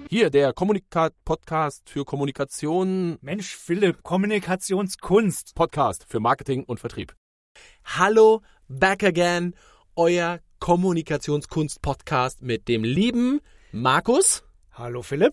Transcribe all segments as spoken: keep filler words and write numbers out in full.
Hier, der Kommunikat-Podcast für Kommunikation. Mensch, Philipp, Kommunikationskunst. Podcast für Marketing und Vertrieb. Hallo, back again, euer Kommunikationskunst-Podcast mit dem lieben Markus. Hallo, Philipp.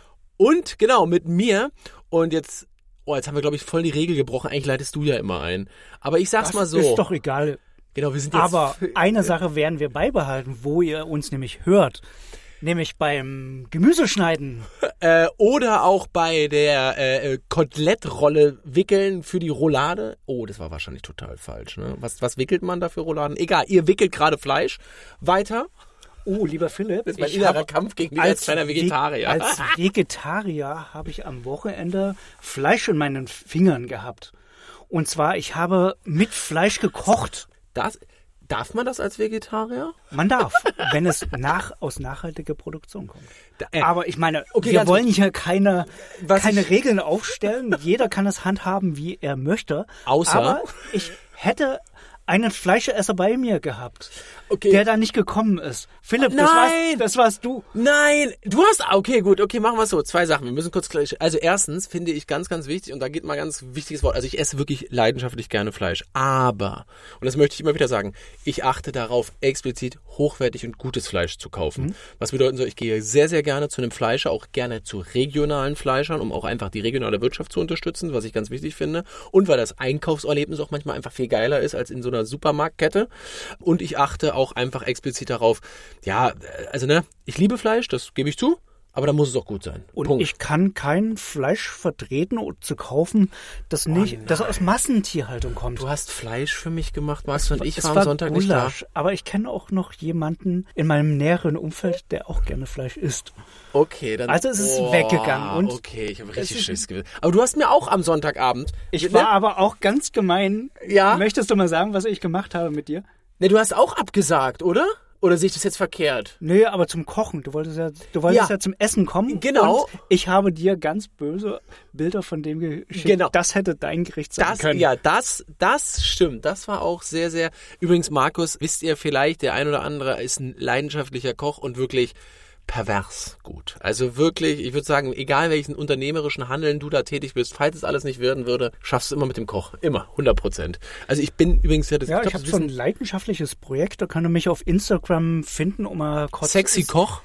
Und genau, mit mir. Und jetzt, oh, jetzt haben wir, glaube ich, voll die Regel gebrochen. Eigentlich leitest du ja immer ein. Aber ich sag's das mal so. Ist doch egal. Genau, wir sind jetzt. Aber eine Sache werden wir beibehalten, wo ihr uns nämlich hört. Nämlich beim Gemüseschneiden. Äh, oder auch bei der äh, Kotelettrolle wickeln für die Roulade. Oh, das war wahrscheinlich total falsch. Ne? Was, was wickelt man da für Rouladen? Egal, ihr wickelt gerade Fleisch. Weiter. Oh, lieber Philipp. Das ist mein innerer Kampf gegen dich als kleiner Vegetarier. Ve- als Vegetarier habe ich am Wochenende Fleisch in meinen Fingern gehabt. Und zwar, ich habe mit Fleisch gekocht. Das... Darf man das als Vegetarier? Man darf, wenn es nach, aus nachhaltiger Produktion kommt. Da, äh, Aber ich meine, okay, wir wollen hier keine, keine ich, Regeln aufstellen. Jeder kann es handhaben, wie er möchte. Außer? Aber ich hätte einen Fleischesser bei mir gehabt, okay. der da nicht gekommen ist. Philipp, Nein! das warst, das warst du. Nein, du hast, okay, gut, okay, machen wir es so. Zwei Sachen, wir müssen kurz gleich, also erstens finde ich ganz, ganz wichtig, und da geht mal ganz wichtiges Wort, also ich esse wirklich leidenschaftlich gerne Fleisch, aber, und das möchte ich immer wieder sagen, ich achte darauf, explizit hochwertig und gutes Fleisch zu kaufen. Mhm. Was bedeuten soll, ich gehe sehr, sehr gerne zu einem Fleischer, auch gerne zu regionalen Fleischern, um auch einfach die regionale Wirtschaft zu unterstützen, was ich ganz wichtig finde, und weil das Einkaufserlebnis auch manchmal einfach viel geiler ist als in so einer Supermarktkette. Und ich achte auch einfach explizit darauf, ja, also ne, ich liebe Fleisch, das gebe ich zu, aber da muss es auch gut sein. Und Punkt. ich kann kein Fleisch vertreten oder zu kaufen, das nicht, oh das aus Massentierhaltung kommt. Du hast Fleisch für mich gemacht, Max, und ich es war am war Sonntag Gulasch, nicht da. Aber ich kenne auch noch jemanden in meinem näheren Umfeld, der auch gerne Fleisch isst. Okay, dann. Also es ist oh, weggegangen. Und okay, ich habe richtig Schiss gewesen. Aber du hast mir auch am Sonntagabend. Ich ne? war aber auch ganz gemein. Ja. Möchtest du mal sagen, was ich gemacht habe mit dir? Ne, du hast auch abgesagt, oder? Oder sehe ich das jetzt verkehrt? Nö, aber zum Kochen. Du wolltest ja, du wolltest ja. ja zum Essen kommen. Genau. Und ich habe dir ganz böse Bilder von dem geschickt. Genau. Das hätte dein Gericht sein das, können. Ja, das, das stimmt. Das war auch sehr, sehr... Übrigens, Markus, wisst ihr vielleicht, der ein oder andere ist ein leidenschaftlicher Koch und wirklich pervers gut. Also wirklich, ich würde sagen, egal welchen unternehmerischen Handeln du da tätig bist, falls es alles nicht werden würde, schaffst du immer mit dem Koch. Immer, hundert Prozent. Also ich bin übrigens... Ja, das, ja ich, ich habe so ein leidenschaftliches Projekt, da könnt ihr mich auf Instagram finden, um mal kurz... Sexy Koch?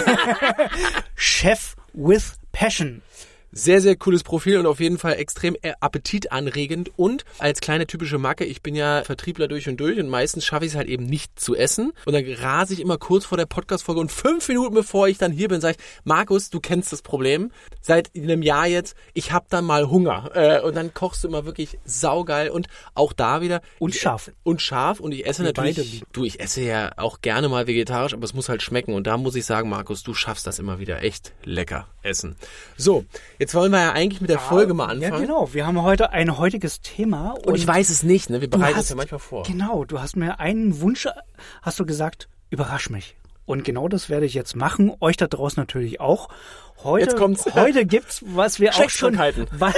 Chef with Passion. Sehr, sehr cooles Profil und auf jeden Fall extrem appetitanregend. Und als kleine typische Macke, ich bin ja Vertriebler durch und durch und meistens schaffe ich es halt eben nicht zu essen. Und dann rase ich immer kurz vor der Podcast-Folge und fünf Minuten bevor ich dann hier bin, sage ich, Markus, du kennst das Problem. Seit einem Jahr jetzt, ich habe dann mal Hunger. Äh, und dann kochst du immer wirklich saugeil und auch da wieder... Und scharf. Und scharf und ich esse Wir natürlich... Du, ich esse ja auch gerne mal vegetarisch, aber es muss halt schmecken. Und da muss ich sagen, Markus, du schaffst das immer wieder echt lecker essen. So, jetzt wollen wir ja eigentlich mit der Folge mal anfangen. Ja, genau. Wir haben heute ein heutiges Thema. Und, und ich weiß es nicht, ne? Wir bereiten hast, uns ja manchmal vor. Genau, du hast mir einen Wunsch, hast du gesagt, überrasch mich. Und genau das werde ich jetzt machen. Euch da draußen natürlich auch. Heute, jetzt kommt's. Heute gibt's, was wir auch schon, was,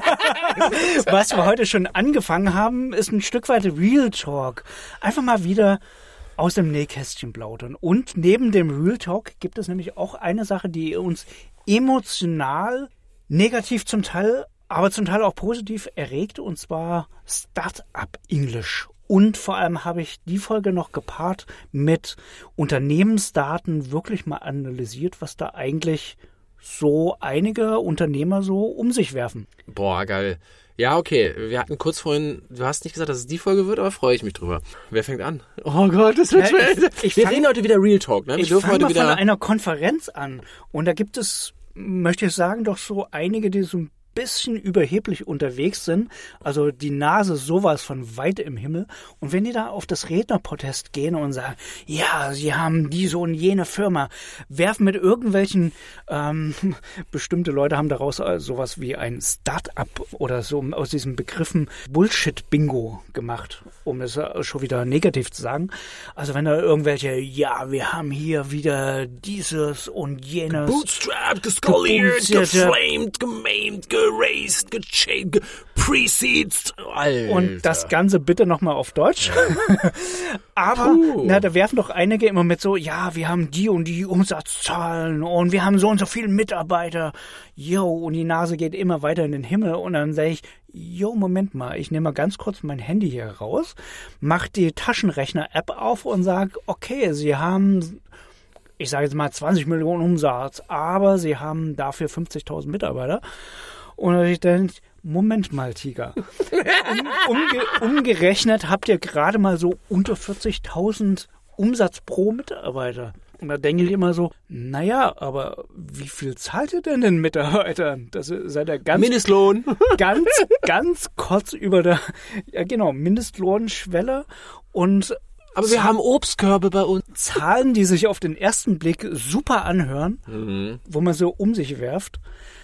was wir heute schon angefangen haben, ist ein Stück weit Real Talk. Einfach mal wieder aus dem Nähkästchen plaudern. Und neben dem Real Talk gibt es nämlich auch eine Sache, die uns emotional negativ zum Teil, aber zum Teil auch positiv erregt, und zwar Startup English. Und vor allem habe ich die Folge noch gepaart mit Unternehmensdaten wirklich mal analysiert, was da eigentlich so einige Unternehmer so um sich werfen. Boah, geil. Ja, okay. Wir hatten kurz vorhin, du hast nicht gesagt, dass es die Folge wird, aber freue ich mich drüber. Wer fängt an? Oh Gott, das wird ja, schwer. Ich, ich Wir fang, reden heute wieder Real Talk, ne? Wir ich dürfen heute mal wieder von einer Konferenz an. Und da gibt es, möchte ich sagen, doch so einige, die so ein bisschen überheblich unterwegs sind, also die Nase sowas von weit im Himmel. Und wenn die da auf das Rednerprotest gehen und sagen, ja, sie haben diese und jene Firma, werfen mit irgendwelchen, ähm, bestimmte Leute haben daraus sowas wie ein Start-up oder so aus diesen Begriffen Bullshit-Bingo gemacht, um es schon wieder negativ zu sagen. Also wenn da irgendwelche, ja, wir haben hier wieder dieses und jenes. Bootstrapped, gescoliert, geflamed, gemaimed, ge geraced, gechanged, geprecedet. Alter. Und das Ganze bitte nochmal auf Deutsch. Aber na, da werfen doch einige immer mit so, ja, wir haben die und die Umsatzzahlen und wir haben so und so viele Mitarbeiter. Jo, und die Nase geht immer weiter in den Himmel. Und dann sage ich, jo, Moment mal, ich nehme mal ganz kurz mein Handy hier raus, mach die Taschenrechner-App auf und sag, okay, Sie haben, ich sage jetzt mal zwanzig Millionen Umsatz, aber Sie haben dafür fünfzigtausend Mitarbeiter. Und ich denke, Moment mal, Tiger. Um, umge, umgerechnet habt ihr gerade mal so unter vierzigtausend Umsatz pro Mitarbeiter. Und da denke ich immer so, naja, aber wie viel zahlt ihr denn den Mitarbeitern? Das seid ihr ganz... Mindestlohn. Ganz, ganz kurz über der, ja genau, Mindestlohnschwelle und... Aber wir haben Obstkörbe bei uns. Zahlen, die sich auf den ersten Blick super anhören, Mhm. wo man so um sich werft.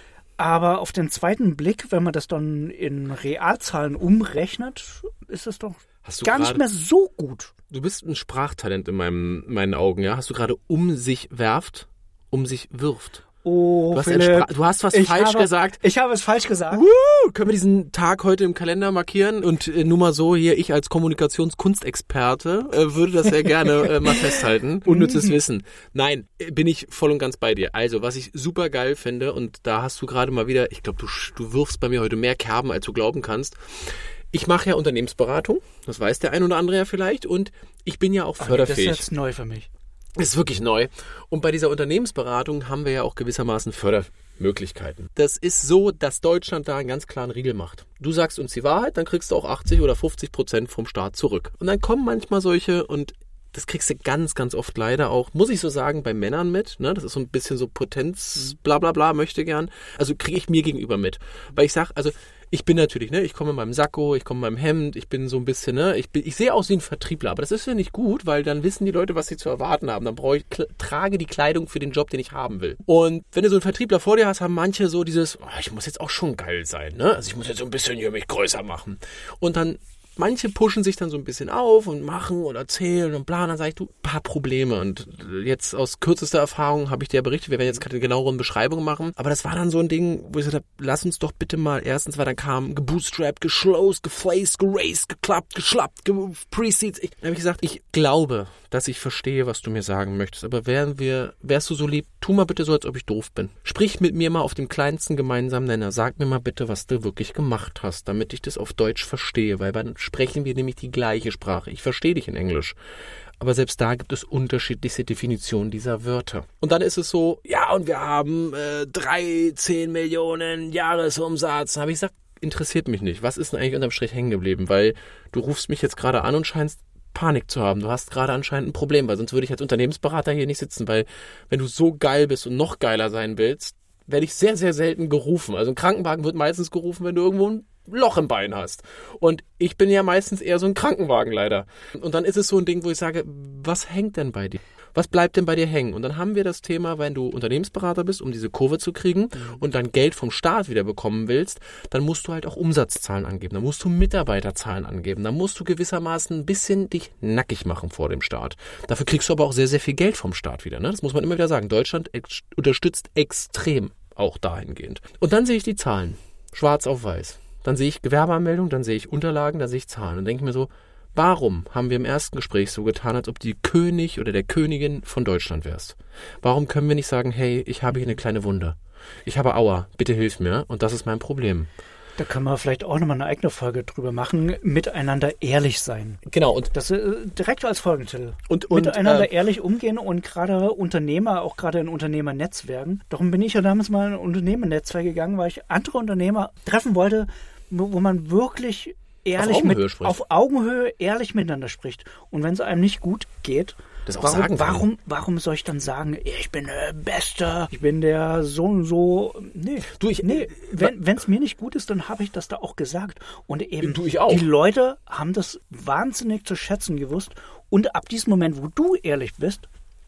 Aber auf den zweiten Blick, wenn man das dann in Realzahlen umrechnet, ist es doch Hast du gar grade- nicht mehr so gut. Du bist ein Sprachtalent in meinem, meinen Augen, ja? Hast du gerade um sich werft, um sich wirft? Oh, Du hast, ein Philipp, Spra- du hast was ich falsch habe, gesagt. Ich habe es falsch gesagt. Uh, können wir diesen Tag heute im Kalender markieren? Und äh, nur mal so, hier, ich als Kommunikationskunstexperte äh, würde das sehr gerne äh, mal festhalten. Unnützes Wissen. Nein, äh, bin ich voll und ganz bei dir. Also, was ich super geil finde, und da hast du gerade mal wieder, ich glaube, du, sch- du wirfst bei mir heute mehr Kerben, als du glauben kannst. Ich mache ja Unternehmensberatung, das weiß der ein oder andere ja vielleicht, und ich bin ja auch Das förderfähig. ist jetzt neu für mich. Das ist wirklich neu. Und bei dieser Unternehmensberatung haben wir ja auch gewissermaßen Fördermöglichkeiten. Das ist so, dass Deutschland da einen ganz klaren Riegel macht. Du sagst uns die Wahrheit, dann kriegst du auch achtzig oder fünfzig Prozent vom Staat zurück. Und dann kommen manchmal solche, und das kriegst du ganz, ganz oft leider auch, muss ich so sagen, bei Männern mit. Ne? Das ist so ein bisschen so Potenz, bla bla bla, möchte gern. Also kriege ich mir gegenüber mit. Weil ich sage, also ich bin natürlich, ne, ich komme in meinem Sakko, ich komme in meinem Hemd, ich bin so ein bisschen, ne, ich bin, ich sehe aus wie ein Vertriebler, aber das ist ja nicht gut, weil dann wissen die Leute, was sie zu erwarten haben. Dann brauche ich, kl- trage die Kleidung für den Job, den ich haben will. Und wenn du so einen Vertriebler vor dir hast, haben manche so dieses, oh, ich muss jetzt auch schon geil sein, ne, also ich muss jetzt so ein bisschen hier mich größer machen. Und dann manche pushen sich dann so ein bisschen auf und machen und erzählen und planen. Dann sage ich, du, paar Probleme. Und jetzt aus kürzester Erfahrung habe ich dir ja berichtet, wir werden jetzt keine genaueren Beschreibungen machen. Aber das war dann so ein Ding, wo ich gesagt habe, lass uns doch bitte mal erstens, weil dann kam gebootstrapped, geschlossen, geflaced, geraced, geklappt, geschlappt, geprecedes. Dann habe ich gesagt, ich glaube, dass ich verstehe, was du mir sagen möchtest. Aber wären wir, wärst du so lieb, tu mal bitte so, als ob ich doof bin. Sprich mit mir mal auf dem kleinsten gemeinsamen Nenner. Sag mir mal bitte, was du wirklich gemacht hast, damit ich das auf Deutsch verstehe. Weil dann sprechen wir nämlich die gleiche Sprache. Ich verstehe dich in Englisch. Aber selbst da gibt es unterschiedlichste Definitionen dieser Wörter. Und dann ist es so, ja, und wir haben äh, dreizehn Millionen Jahresumsatz. Dann habe ich gesagt, interessiert mich nicht. Was ist denn eigentlich unterm Strich hängen geblieben? Weil du rufst mich jetzt gerade an und scheinst Panik zu haben. Du hast gerade anscheinend ein Problem, weil sonst würde ich als Unternehmensberater hier nicht sitzen, weil wenn du so geil bist und noch geiler sein willst, werde ich sehr, sehr selten gerufen. Also ein Krankenwagen wird meistens gerufen, wenn du irgendwo ein Loch im Bein hast. Und ich bin ja meistens eher so ein Krankenwagen leider. Und dann ist es so ein Ding, wo ich sage, was hängt denn bei dir? Was bleibt denn bei dir hängen? Und dann haben wir das Thema, wenn du Unternehmensberater bist, um diese Kurve zu kriegen mhm. und dann Geld vom Staat wieder bekommen willst, dann musst du halt auch Umsatzzahlen angeben. Dann musst du Mitarbeiterzahlen angeben. Dann musst du gewissermaßen ein bisschen dich nackig machen vor dem Staat. Dafür kriegst du aber auch sehr, sehr viel Geld vom Staat wieder. Ne? Das muss man immer wieder sagen. Deutschland ex- unterstützt extrem auch dahingehend. Und dann sehe ich die Zahlen. Schwarz auf weiß. Dann sehe ich Gewerbeanmeldung, dann sehe ich Unterlagen, dann sehe ich Zahlen und denke mir so, warum haben wir im ersten Gespräch so getan, als ob die König oder der Königin von Deutschland wärst? Warum können wir nicht sagen, hey, ich habe hier eine kleine Wunde. Ich habe Aua, bitte hilf mir und das ist mein Problem. Da können wir vielleicht auch nochmal eine eigene Folge drüber machen, miteinander ehrlich sein. Genau. Und das äh, direkt als Folgentitel. Und, und miteinander äh, ehrlich umgehen und gerade Unternehmer, auch gerade in Unternehmernetzwerken. Darum bin ich ja damals mal in ein Unternehmernetzwerk gegangen, weil ich andere Unternehmer treffen wollte, wo man wirklich ehrlich auf Augenhöhe mit, spricht. auf Augenhöhe ehrlich miteinander spricht. Und wenn es einem nicht gut geht, das auch warum, sagen warum, warum soll ich dann sagen, ich bin der Beste, ich bin der so und so. Nee, du, ich, nee wenn es mir nicht gut ist, dann habe ich das da auch gesagt. Und eben, du, ich auch. die Leute haben das wahnsinnig zu schätzen gewusst. Und ab diesem Moment, wo du ehrlich bist,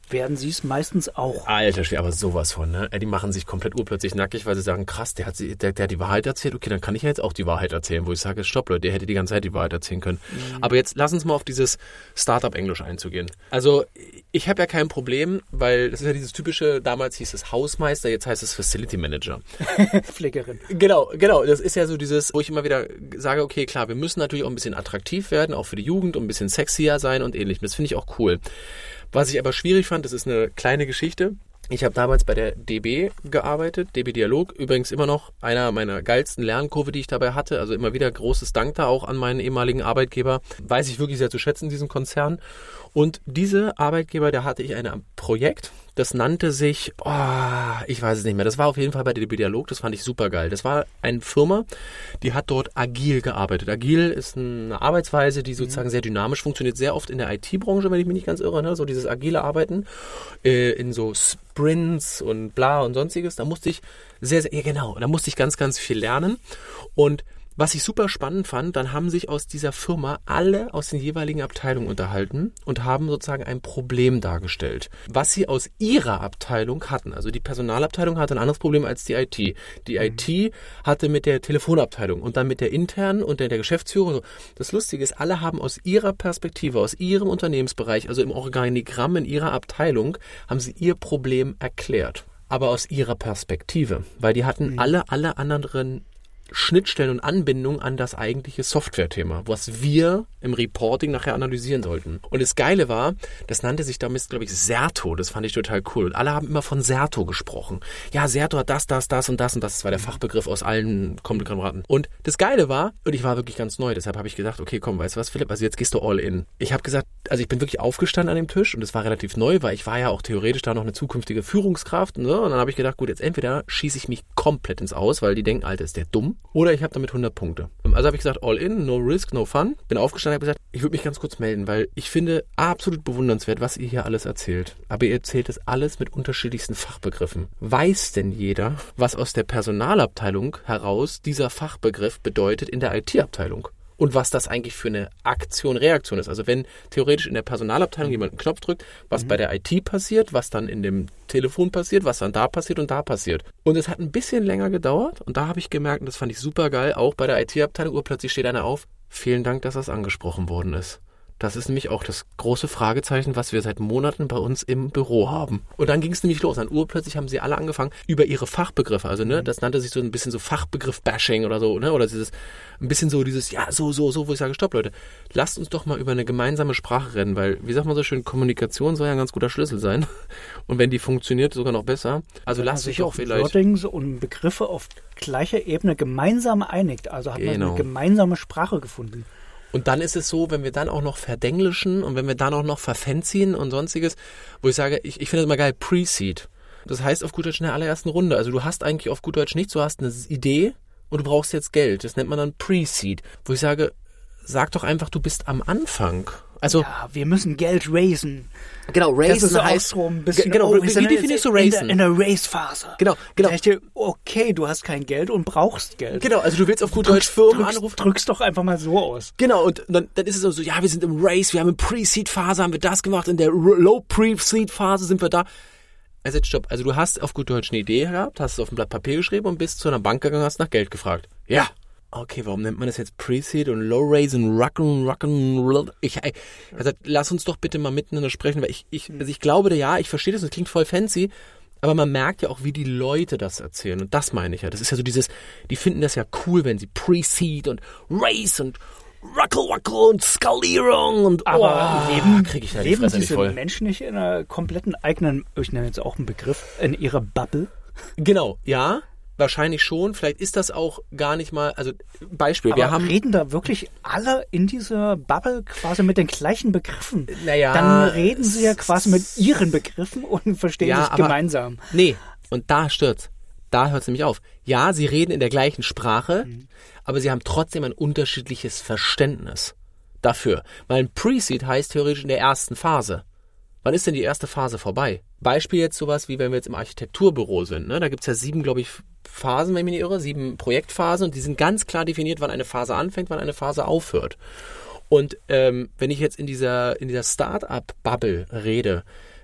werden sie es meistens auch. Alter Schwede, aber sowas von, ne? Die machen sich komplett urplötzlich nackig, weil sie sagen, krass, der hat, sie, der, der hat die Wahrheit erzählt, okay, dann kann ich ja jetzt auch die Wahrheit erzählen, wo ich sage, stopp Leute, der hätte die ganze Zeit die Wahrheit erzählen können. Mhm. Aber jetzt lass uns mal auf dieses Startup-Englisch einzugehen. Also ich habe ja kein Problem, weil das ist ja dieses typische, damals hieß es Hausmeister, jetzt heißt es Facility Manager. Pflegerin. Genau, genau, das ist ja so dieses, wo ich immer wieder sage, okay, klar, wir müssen natürlich auch ein bisschen attraktiv werden, auch für die Jugend, und ein bisschen sexier sein und ähnlichem. Das finde ich auch cool. Was ich aber schwierig fand, das ist eine kleine Geschichte. Ich habe damals bei der D B gearbeitet, D B Dialog, übrigens immer noch einer meiner geilsten Lernkurve, die ich dabei hatte. Also immer wieder großes Dank da auch an meinen ehemaligen Arbeitgeber. Weiß ich wirklich sehr zu schätzen, diesen Konzern. Und diese Arbeitgeber, da hatte ich ein Projekt, das nannte sich, oh, ich weiß es nicht mehr, das war auf jeden Fall bei der D B Dialog, das fand ich super geil. Das war eine Firma, die hat dort agil gearbeitet. Agil ist eine Arbeitsweise, die sozusagen sehr dynamisch funktioniert, sehr oft in der I T-Branche, wenn ich mich nicht ganz irre, ne? So dieses agile Arbeiten äh, in so Sprints und bla und sonstiges. Da musste ich sehr, sehr, ja genau, da musste ich ganz, ganz viel lernen. Und was ich super spannend fand, dann haben sich aus dieser Firma alle aus den jeweiligen Abteilungen unterhalten und haben sozusagen ein Problem dargestellt, was sie aus ihrer Abteilung hatten. Also die Personalabteilung hatte ein anderes Problem als die I T. Die I T hatte mit der Telefonabteilung und dann mit der internen und der, der Geschäftsführung. So. Das Lustige ist, alle haben aus ihrer Perspektive, aus ihrem Unternehmensbereich, also im Organigramm in ihrer Abteilung, haben sie ihr Problem erklärt. Aber aus ihrer Perspektive, weil die hatten mhm. alle, alle anderen Schnittstellen und Anbindungen an das eigentliche Software-Thema, was wir im Reporting nachher analysieren sollten. Und das Geile war, das nannte sich damals, glaube ich, Certo. Das fand ich total cool. Und alle haben immer von Certo gesprochen. Ja, Certo hat das, das, das und das und das. Das war der Fachbegriff aus allen Kameraden. Und das Geile war, und ich war wirklich ganz neu, deshalb habe ich gesagt, okay, komm, weißt du was, Philipp, also jetzt gehst du all in. Ich habe gesagt, also ich bin wirklich aufgestanden an dem Tisch und es war relativ neu, weil ich war ja auch theoretisch da noch eine zukünftige Führungskraft. Ne? Und dann habe ich gedacht, gut, jetzt entweder schieße ich mich komplett ins Aus, weil die denken, Alter, ist der dumm. Oder ich habe damit hundert Punkte. Also habe ich gesagt, all in, no risk, no fun. Bin aufgestanden und habe gesagt, ich würde mich ganz kurz melden, weil ich finde absolut bewundernswert, was ihr hier alles erzählt. Aber ihr erzählt es alles mit unterschiedlichsten Fachbegriffen. Weiß denn jeder, was aus der Personalabteilung heraus dieser Fachbegriff bedeutet in der I T-Abteilung? Und was das eigentlich für eine Aktion, Reaktion ist. Also wenn theoretisch in der Personalabteilung jemand einen Knopf drückt, was mhm. bei der I T passiert, was dann in dem Telefon passiert, was dann da passiert und da passiert. Und es hat ein bisschen länger gedauert und da habe ich gemerkt, und das fand ich super geil, auch bei der I T-Abteilung, urplötzlich steht einer auf, vielen Dank, dass das angesprochen worden ist. Das ist nämlich auch das große Fragezeichen, was wir seit Monaten bei uns im Büro haben. Und dann ging es nämlich los. Dann urplötzlich haben sie alle angefangen, über ihre Fachbegriffe, also ne, das nannte sich so ein bisschen so Fachbegriff-Bashing oder so, ne, oder dieses, ein bisschen so dieses, ja, so, so, so, wo ich sage, stopp, Leute, lasst uns doch mal über eine gemeinsame Sprache reden, weil, wie sagt man so schön, Kommunikation soll ja ein ganz guter Schlüssel sein. Und wenn die funktioniert, sogar noch besser. Also lasst euch auch vielleicht... Wordings und Begriffe auf gleicher Ebene gemeinsam einigt. Also hat genau. man eine gemeinsame Sprache gefunden. Und dann ist es so, wenn wir dann auch noch verdenglischen und wenn wir dann auch noch verfanziehen und sonstiges, wo ich sage, ich, ich finde das immer geil, Pre-Seed. Das heißt auf gut Deutsch in der allerersten Runde. Also du hast eigentlich auf gut Deutsch nichts, du hast eine Idee und du brauchst jetzt Geld. Das nennt man dann Pre-Seed. Wo ich sage, sag doch einfach, du bist am Anfang. Also, ja, wir müssen Geld raisen. Genau, raisen das ist so heißt... so ein bisschen, genau, oh, wie, wie definierst du raisen? In der, in der Race-Phase. Genau, genau. Ich dachte, okay, du hast kein Geld und brauchst Geld. Genau, also du willst auf gut Deutsch Firmen drückst, anrufen. Drückst doch einfach mal so aus. Genau, und dann, dann ist es so, ja, wir sind im Race, wir haben in Pre-Seed-Phase, haben wir das gemacht, in der Low-Pre-Seed-Phase sind wir da. Also stopp, also du hast auf gut Deutsch eine Idee gehabt, hast es auf ein Blatt Papier geschrieben und bist zu einer Bank gegangen, hast nach Geld gefragt. Ja. Okay, warum nennt man das jetzt Pre-Seed und Low-Raise und Rock'n, Rock'n, ich, also lass uns doch bitte mal miteinander sprechen, weil ich, ich, also ich glaube, ja, ich verstehe das, das klingt voll fancy, aber man merkt ja auch, wie die Leute das erzählen und das meine ich ja, das ist ja so dieses, die finden das ja cool, wenn sie Pre-Seed und Race und Ruckel, Ruckel und Skalierung und aber oh, leben, krieg ich da die leben Fresse diese nicht voll. Menschen nicht in einer kompletten eigenen, ich nenne jetzt auch einen Begriff, in ihrer Bubble? Genau, ja. Wahrscheinlich schon. Vielleicht ist das auch gar nicht mal, also Beispiel, aber wir haben... reden da wirklich alle in dieser Bubble quasi mit den gleichen Begriffen? Naja... Dann reden sie ja quasi mit ihren Begriffen und verstehen ja, sich aber, gemeinsam. Nee, und da stört's. Da hört's nämlich auf. Ja, sie reden in der gleichen Sprache, mhm. aber sie haben trotzdem ein unterschiedliches Verständnis dafür. Weil ein Pre-Seed heißt theoretisch in der ersten Phase. Wann ist denn die erste Phase vorbei? Beispiel jetzt sowas, wie wenn wir jetzt im Architekturbüro sind. Ne? Da gibt's ja sieben, glaube ich, Phasen, wenn ich mich nicht irre, sieben Projektphasen und die sind ganz klar definiert, wann eine Phase anfängt, wann eine Phase aufhört. Und ähm, wenn ich jetzt in dieser in dieser Start-up-Bubble rede,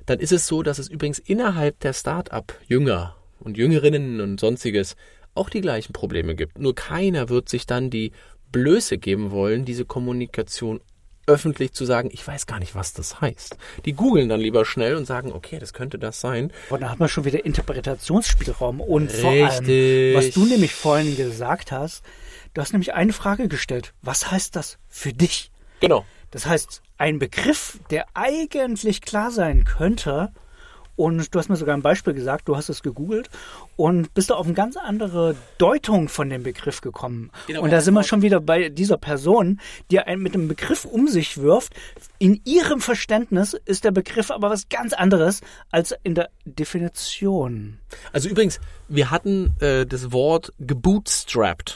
dann ist es so, dass es übrigens innerhalb der Start-up-Jünger und Jüngerinnen und sonstiges auch die gleichen Probleme gibt. Nur keiner wird sich dann die Blöße geben wollen, diese Kommunikation öffentlich zu sagen, ich weiß gar nicht, was das heißt. Die googeln dann lieber schnell und sagen, okay, das könnte das sein. Und da hat man schon wieder Interpretationsspielraum. Und Richtig. Vor allem, was du nämlich vorhin gesagt hast, du hast nämlich eine Frage gestellt. Was heißt das für dich? Genau. Das heißt, ein Begriff, der eigentlich klar sein könnte, und du hast mir sogar ein Beispiel gesagt, du hast es gegoogelt und bist da auf eine ganz andere Deutung von dem Begriff gekommen. Genau, und da sind wir schon wieder bei dieser Person, die einen mit dem Begriff um sich wirft. In ihrem Verständnis ist der Begriff aber was ganz anderes als in der Definition. Also übrigens, wir hatten äh, das Wort gebootstrapped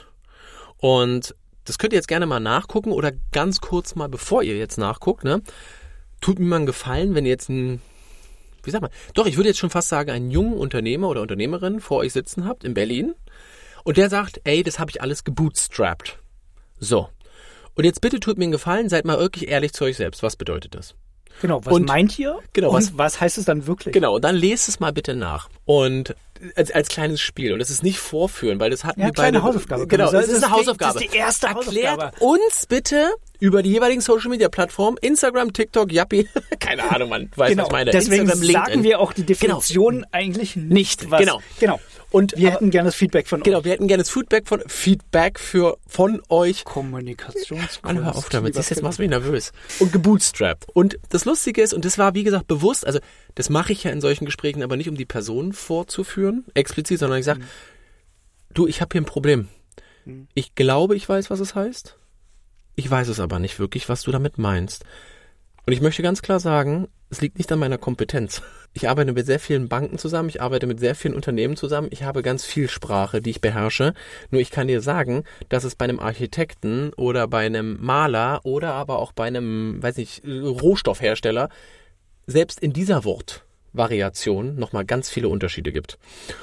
und das könnt ihr jetzt gerne mal nachgucken oder ganz kurz mal, bevor ihr jetzt nachguckt, ne, tut mir mal einen Gefallen, wenn ihr jetzt ein Wie sagt man? Doch, ich würde jetzt schon fast sagen, einen jungen Unternehmer oder Unternehmerin vor euch sitzen habt in Berlin und der sagt, ey, das habe ich alles gebootstrapped. So. Und jetzt bitte tut mir einen Gefallen, seid mal wirklich ehrlich zu euch selbst. Was bedeutet das? Genau, was und, meint ihr? Genau, und was, was heißt es dann wirklich? Genau, und dann lest es mal bitte nach. Und als, als kleines Spiel. Und das ist nicht vorführen, weil das hatten ja, wir beide. Kleine Hausaufgabe. Genau, das, das ist eine die, Hausaufgabe. Das ist die erste Erklärt Hausaufgabe. uns bitte über die jeweiligen Social-Media-Plattformen, Instagram, TikTok, Yappi, keine Ahnung, Mann, du weißt, genau, was ich meine. Deswegen Instagram, sagen wir auch die Definition genau. eigentlich nicht. Was, genau. genau. Und wir aber, hätten gerne das Feedback von genau, euch. Genau, wir hätten gerne das Feedback von Feedback für von euch. Kommunikationskunst. Mann, hör auf damit, siehst, jetzt machst du mich nervös. Und gebootstrapped. Und das Lustige ist, und das war wie gesagt bewusst, also das mache ich ja in solchen Gesprächen, aber nicht um die Person vorzuführen, explizit, sondern ich sage, mhm. du, ich habe hier ein Problem. Mhm. Ich glaube, ich weiß, was es heißt. Ich weiß es aber nicht wirklich, was du damit meinst. Und ich möchte ganz klar sagen, es liegt nicht an meiner Kompetenz. Ich arbeite mit sehr vielen Banken zusammen, ich arbeite mit sehr vielen Unternehmen zusammen, ich habe ganz viel Sprache, die ich beherrsche. Nur ich kann dir sagen, dass es bei einem Architekten oder bei einem Maler oder aber auch bei einem, weiß nicht, Rohstoffhersteller selbst in dieser Wortvariation nochmal ganz viele Unterschiede gibt.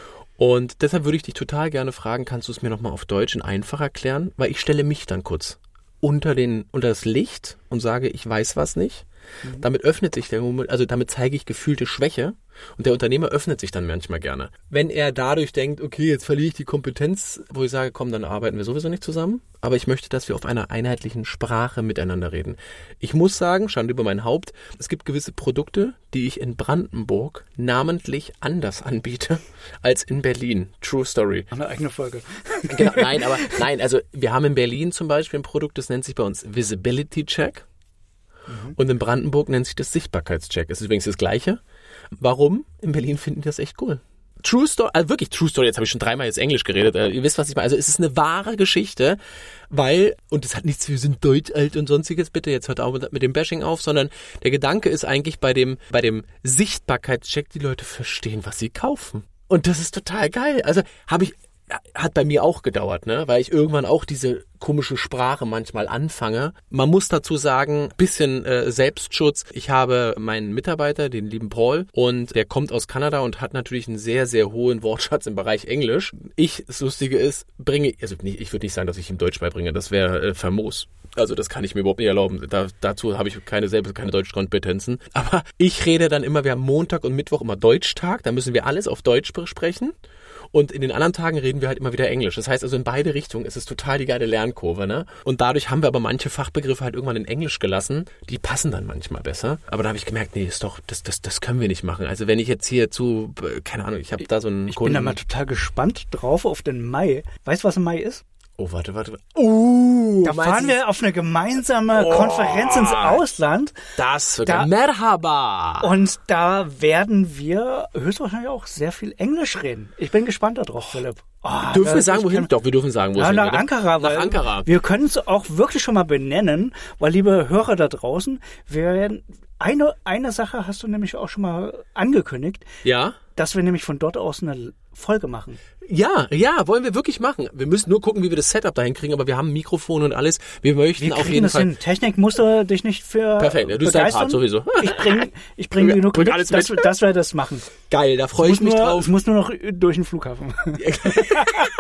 Und deshalb würde ich dich total gerne fragen, kannst du es mir nochmal auf Deutsch in einfach erklären? Weil ich stelle mich dann kurz unter den unter das Licht und sage, ich weiß was nicht. Mhm. Damit öffnet sich der Moment, also damit zeige ich gefühlte Schwäche und der Unternehmer öffnet sich dann manchmal gerne. Wenn er dadurch denkt, okay, jetzt verliere ich die Kompetenz, wo ich sage, komm, dann arbeiten wir sowieso nicht zusammen, aber ich möchte, dass wir auf einer einheitlichen Sprache miteinander reden. Ich muss sagen, Schande über mein Haupt, es gibt gewisse Produkte, die ich in Brandenburg namentlich anders anbiete als in Berlin. True Story. Eine eigene Folge. Genau, nein, aber nein, also wir haben in Berlin zum Beispiel ein Produkt, das nennt sich bei uns Visibility Check. Mhm. Und in Brandenburg nennt sich das Sichtbarkeitscheck. Es ist übrigens das Gleiche. Warum? In Berlin finden die das echt cool. True Story, also wirklich True Story, jetzt habe ich schon dreimal jetzt Englisch geredet, äh, ihr wisst, was ich meine. Also es ist eine wahre Geschichte, weil, und das hat nichts, wir sind deutsch alt und sonstiges, bitte, jetzt hört auch mit, mit dem Bashing auf, sondern der Gedanke ist eigentlich bei dem, bei dem Sichtbarkeitscheck, die Leute verstehen, was sie kaufen. Und das ist total geil. Also habe ich, hat bei mir auch gedauert, ne, weil ich irgendwann auch diese komische Sprache manchmal anfange. Man muss dazu sagen, bisschen äh, Selbstschutz. Ich habe meinen Mitarbeiter, den lieben Paul, und der kommt aus Kanada und hat natürlich einen sehr, sehr hohen Wortschatz im Bereich Englisch. Ich, das Lustige ist, bringe, also nicht, ich würde nicht sagen, dass ich ihm Deutsch beibringe, das wäre äh, famos. Also das kann ich mir überhaupt nicht erlauben. Da, dazu habe ich keine selbst keine Deutschkompetenzen. Aber ich rede dann immer, wir haben Montag und Mittwoch immer Deutschtag, da müssen wir alles auf Deutsch besprechen. Und in den anderen Tagen reden wir halt immer wieder Englisch. Das heißt also, in beide Richtungen ist es total die geile Lernkurve, ne? Und dadurch haben wir aber manche Fachbegriffe halt irgendwann in Englisch gelassen. Die passen dann manchmal besser. Aber da habe ich gemerkt, nee, ist doch, das, das, das können wir nicht machen. Also wenn ich jetzt hier zu, keine Ahnung, ich habe da so einen Ich Kunden. bin da mal total gespannt drauf auf den Mai. Weißt du, was im Mai ist? Oh, warte, warte. Uh, da fahren wir auf eine gemeinsame oh, Konferenz ins Ausland. Das wird ein Merhaba. Und da werden wir höchstwahrscheinlich auch sehr viel Englisch reden. Ich bin gespannt darauf, Philipp. Oh, dürfen wir sagen, wohin? Kann... Doch, wir dürfen sagen, wo ja, es nach hin, Ankara. Nach Ankara. Wir können es auch wirklich schon mal benennen, weil, liebe Hörer da draußen, wir werden eine, eine Sache hast du nämlich auch schon mal angekündigt. Ja. Dass wir nämlich von dort aus eine Folge machen. Ja, ja, wollen wir wirklich machen. Wir müssen nur gucken, wie wir das Setup dahin kriegen, aber wir haben ein Mikrofon und alles. Wir möchten wir auf jeden das Fall... Hin. Technik musst du dich nicht für Perfekt, ja, du bist dein Part sowieso. Ich bringe ich bring genug mit, dass, dass wir das machen. Geil, da freue ich mich nur, drauf. Ich muss nur noch durch den Flughafen.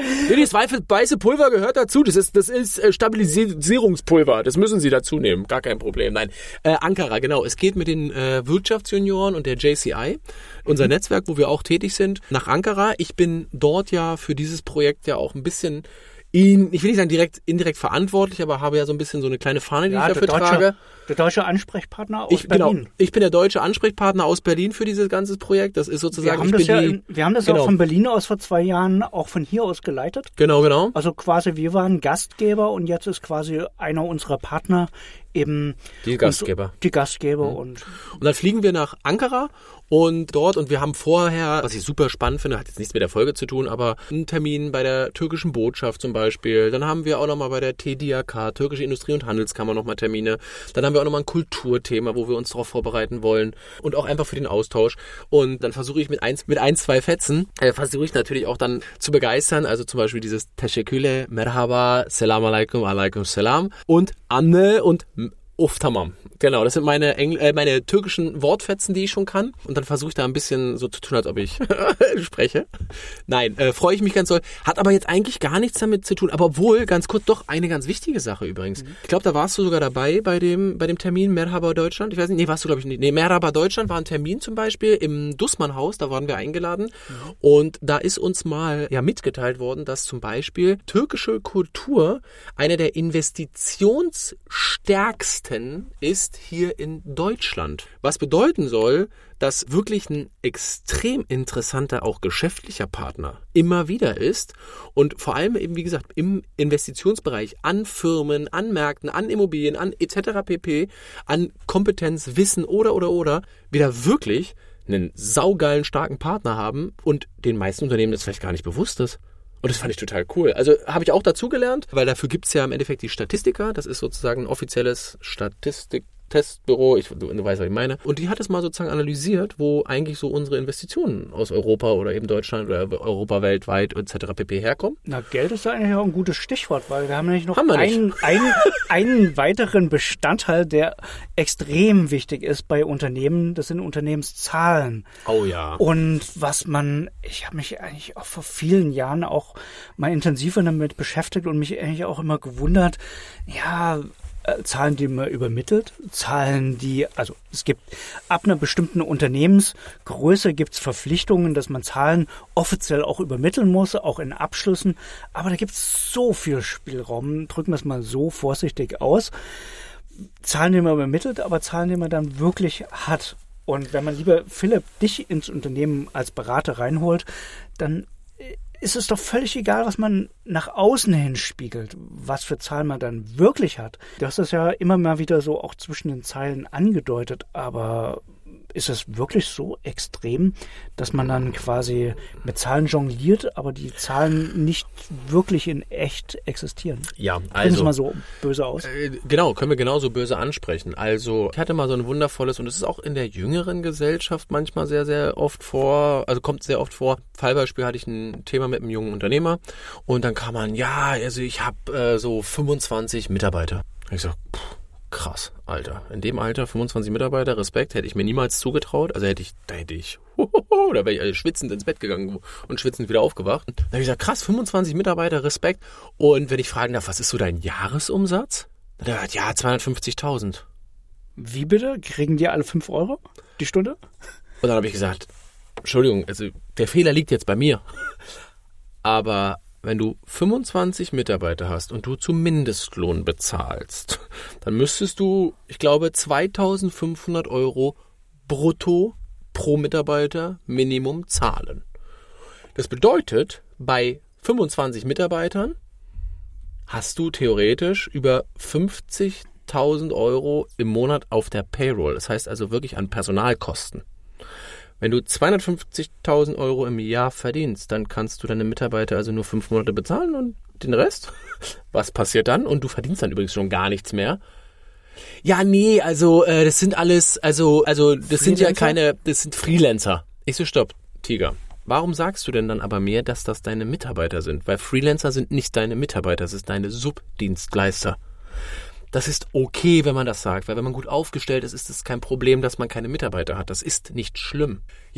Nee, das weiße Pulver gehört dazu. Das ist, das ist Stabilisierungspulver. Das müssen Sie dazu nehmen. Gar kein Problem. Nein. Äh, Ankara, genau. Es geht mit den äh, Wirtschaftsjunioren und der J C I, unser mhm. Netzwerk, wo wir auch tätig sind, nach Ankara. Ich bin dort ja für dieses Projekt ja auch ein bisschen ihn, ich will nicht sagen direkt, indirekt verantwortlich, aber habe ja so ein bisschen so eine kleine Fahne, die ja, ich dafür deutsche, trage. Der deutsche Ansprechpartner aus ich, Berlin. Genau, ich bin der deutsche Ansprechpartner aus Berlin für dieses ganze Projekt. Das ist sozusagen, wir haben ich das bin ja die, in, wir haben das genau. auch von Berlin aus vor zwei Jahren auch von hier aus geleitet. Genau, genau. Also quasi wir waren Gastgeber und jetzt ist quasi einer unserer Partner eben die Gastgeber. Die Gastgeber mhm. und und dann fliegen wir nach Ankara und dort und wir haben vorher, was ich super spannend finde, hat jetzt nichts mit der Folge zu tun, aber einen Termin bei der türkischen Botschaft zum Beispiel. Dann haben wir auch nochmal bei der T D I K, Türkische Industrie- und Handelskammer, nochmal Termine. Dann haben wir auch nochmal ein Kulturthema, wo wir uns darauf vorbereiten wollen und auch einfach für den Austausch. Und dann versuche ich mit eins, mit ein, zwei Fetzen, äh, versuche ich natürlich auch dann zu begeistern. Also zum Beispiel dieses Teşekkürler, Merhaba, Selam Alaikum, Alaikum Selam und Anne und Uf tamam. Genau, das sind meine Engl- äh, meine türkischen Wortfetzen, die ich schon kann. Und dann versuche ich da ein bisschen so zu tun, als ob ich spreche. Nein, äh, freue ich mich ganz doll. Hat aber jetzt eigentlich gar nichts damit zu tun. Aber obwohl, ganz kurz, doch eine ganz wichtige Sache übrigens. Mhm. Ich glaube, da warst du sogar dabei bei dem bei dem Termin Merhaba Deutschland. Ich weiß nicht, nee, warst du glaube ich nicht. Nee, Merhaba Deutschland war ein Termin zum Beispiel im Dussmann-Haus. Da waren wir eingeladen. Mhm. Und da ist uns mal ja mitgeteilt worden, dass zum Beispiel türkische Kultur eine der investitionsstärksten ist hier in Deutschland. Was bedeuten soll, dass wirklich ein extrem interessanter, auch geschäftlicher Partner immer wieder ist und vor allem eben, wie gesagt, im Investitionsbereich an Firmen, an Märkten, an Immobilien, an et cetera pp., an Kompetenz, Wissen oder, oder, oder, wieder wirklich einen saugeilen, starken Partner haben und den meisten Unternehmen das vielleicht gar nicht bewusst ist. Und das fand ich total cool. Also habe ich auch dazugelernt, weil dafür gibt's ja im Endeffekt die Statistiker. Das ist sozusagen ein offizielles Statistiktestbüro. Ich, du, du weißt, was ich meine. Und die hat es mal sozusagen analysiert, wo eigentlich so unsere Investitionen aus Europa oder eben Deutschland oder Europa weltweit et cetera pp. Herkommen. Na, Geld ist ja eigentlich auch ein gutes Stichwort, weil wir haben nämlich noch haben wir einen, nicht. einen, einen weiteren Bestandteil, der extrem wichtig ist bei Unternehmen. Das sind Unternehmenszahlen. Oh ja. Und was man, ich habe mich eigentlich auch vor vielen Jahren auch mal intensiver damit beschäftigt und mich eigentlich auch immer gewundert, ja, äh, Zahlen, die man übermittelt, Zahlen, die, also es gibt ab einer bestimmten Unternehmensgröße gibt es Verpflichtungen, dass man Zahlen offiziell auch übermitteln muss, auch in Abschlüssen, aber da gibt es so viel Spielraum, drücken wir es mal so vorsichtig aus, Zahlen, die man übermittelt, aber Zahlen, die man dann wirklich hat. Und wenn man, lieber Philipp, dich ins Unternehmen als Berater reinholt, dann ist es doch völlig egal, was man nach außen hin spiegelt, was für Zahlen man dann wirklich hat. Du hast das ja immer mal wieder so auch zwischen den Zeilen angedeutet, aber ist es wirklich so extrem, dass man dann quasi mit Zahlen jongliert, aber die Zahlen nicht wirklich in echt existieren? Ja, also. also. Mal so böse aus. Äh, genau, können wir genauso böse ansprechen. Also, ich hatte mal so ein wundervolles, und es ist auch in der jüngeren Gesellschaft manchmal sehr, sehr oft vor, also kommt sehr oft vor. Fallbeispiel hatte ich ein Thema mit einem jungen Unternehmer und dann kam man, ja, also ich habe äh, so fünfundzwanzig Mitarbeiter. Ich sag, pff, krass, Alter. In dem Alter, fünfundzwanzig Mitarbeiter, Respekt, hätte ich mir niemals zugetraut. Also hätte ich, da hätte ich, hohoho, da wäre ich schwitzend ins Bett gegangen und schwitzend wieder aufgewacht. Da habe ich gesagt, krass, fünfundzwanzig Mitarbeiter, Respekt. Und wenn ich fragen darf, was ist so dein Jahresumsatz? Dann hat er gesagt, ja, zweihundertfünfzigtausend. Wie bitte? Kriegen die alle fünf Euro die Stunde? Und dann habe ich gesagt, Entschuldigung, also der Fehler liegt jetzt bei mir. Aber wenn du fünfundzwanzig Mitarbeiter hast und du zum Mindestlohn bezahlst, dann müsstest du, ich glaube, zweitausendfünfhundert Euro brutto pro Mitarbeiter Minimum zahlen. Das bedeutet, bei fünfundzwanzig Mitarbeitern hast du theoretisch über fünfzigtausend Euro im Monat auf der Payroll. Das heißt also wirklich an Personalkosten. Wenn du zweihundertfünfzigtausend Euro im Jahr verdienst, dann kannst du deine Mitarbeiter also nur fünf Monate bezahlen und den Rest? Was passiert dann? Und du verdienst dann übrigens schon gar nichts mehr. Ja, nee, also äh, das sind alles, also also das Freelancer? Sind ja keine, das sind Freelancer. Ich so, stopp, Tiger. Warum sagst du denn dann aber mir, dass das deine Mitarbeiter sind? Weil Freelancer sind nicht deine Mitarbeiter, das ist deine Subdienstleister. Das ist okay, wenn man das sagt, weil wenn man gut aufgestellt ist, ist es kein Problem, dass man keine Mitarbeiter hat. Das ist nicht schlimm.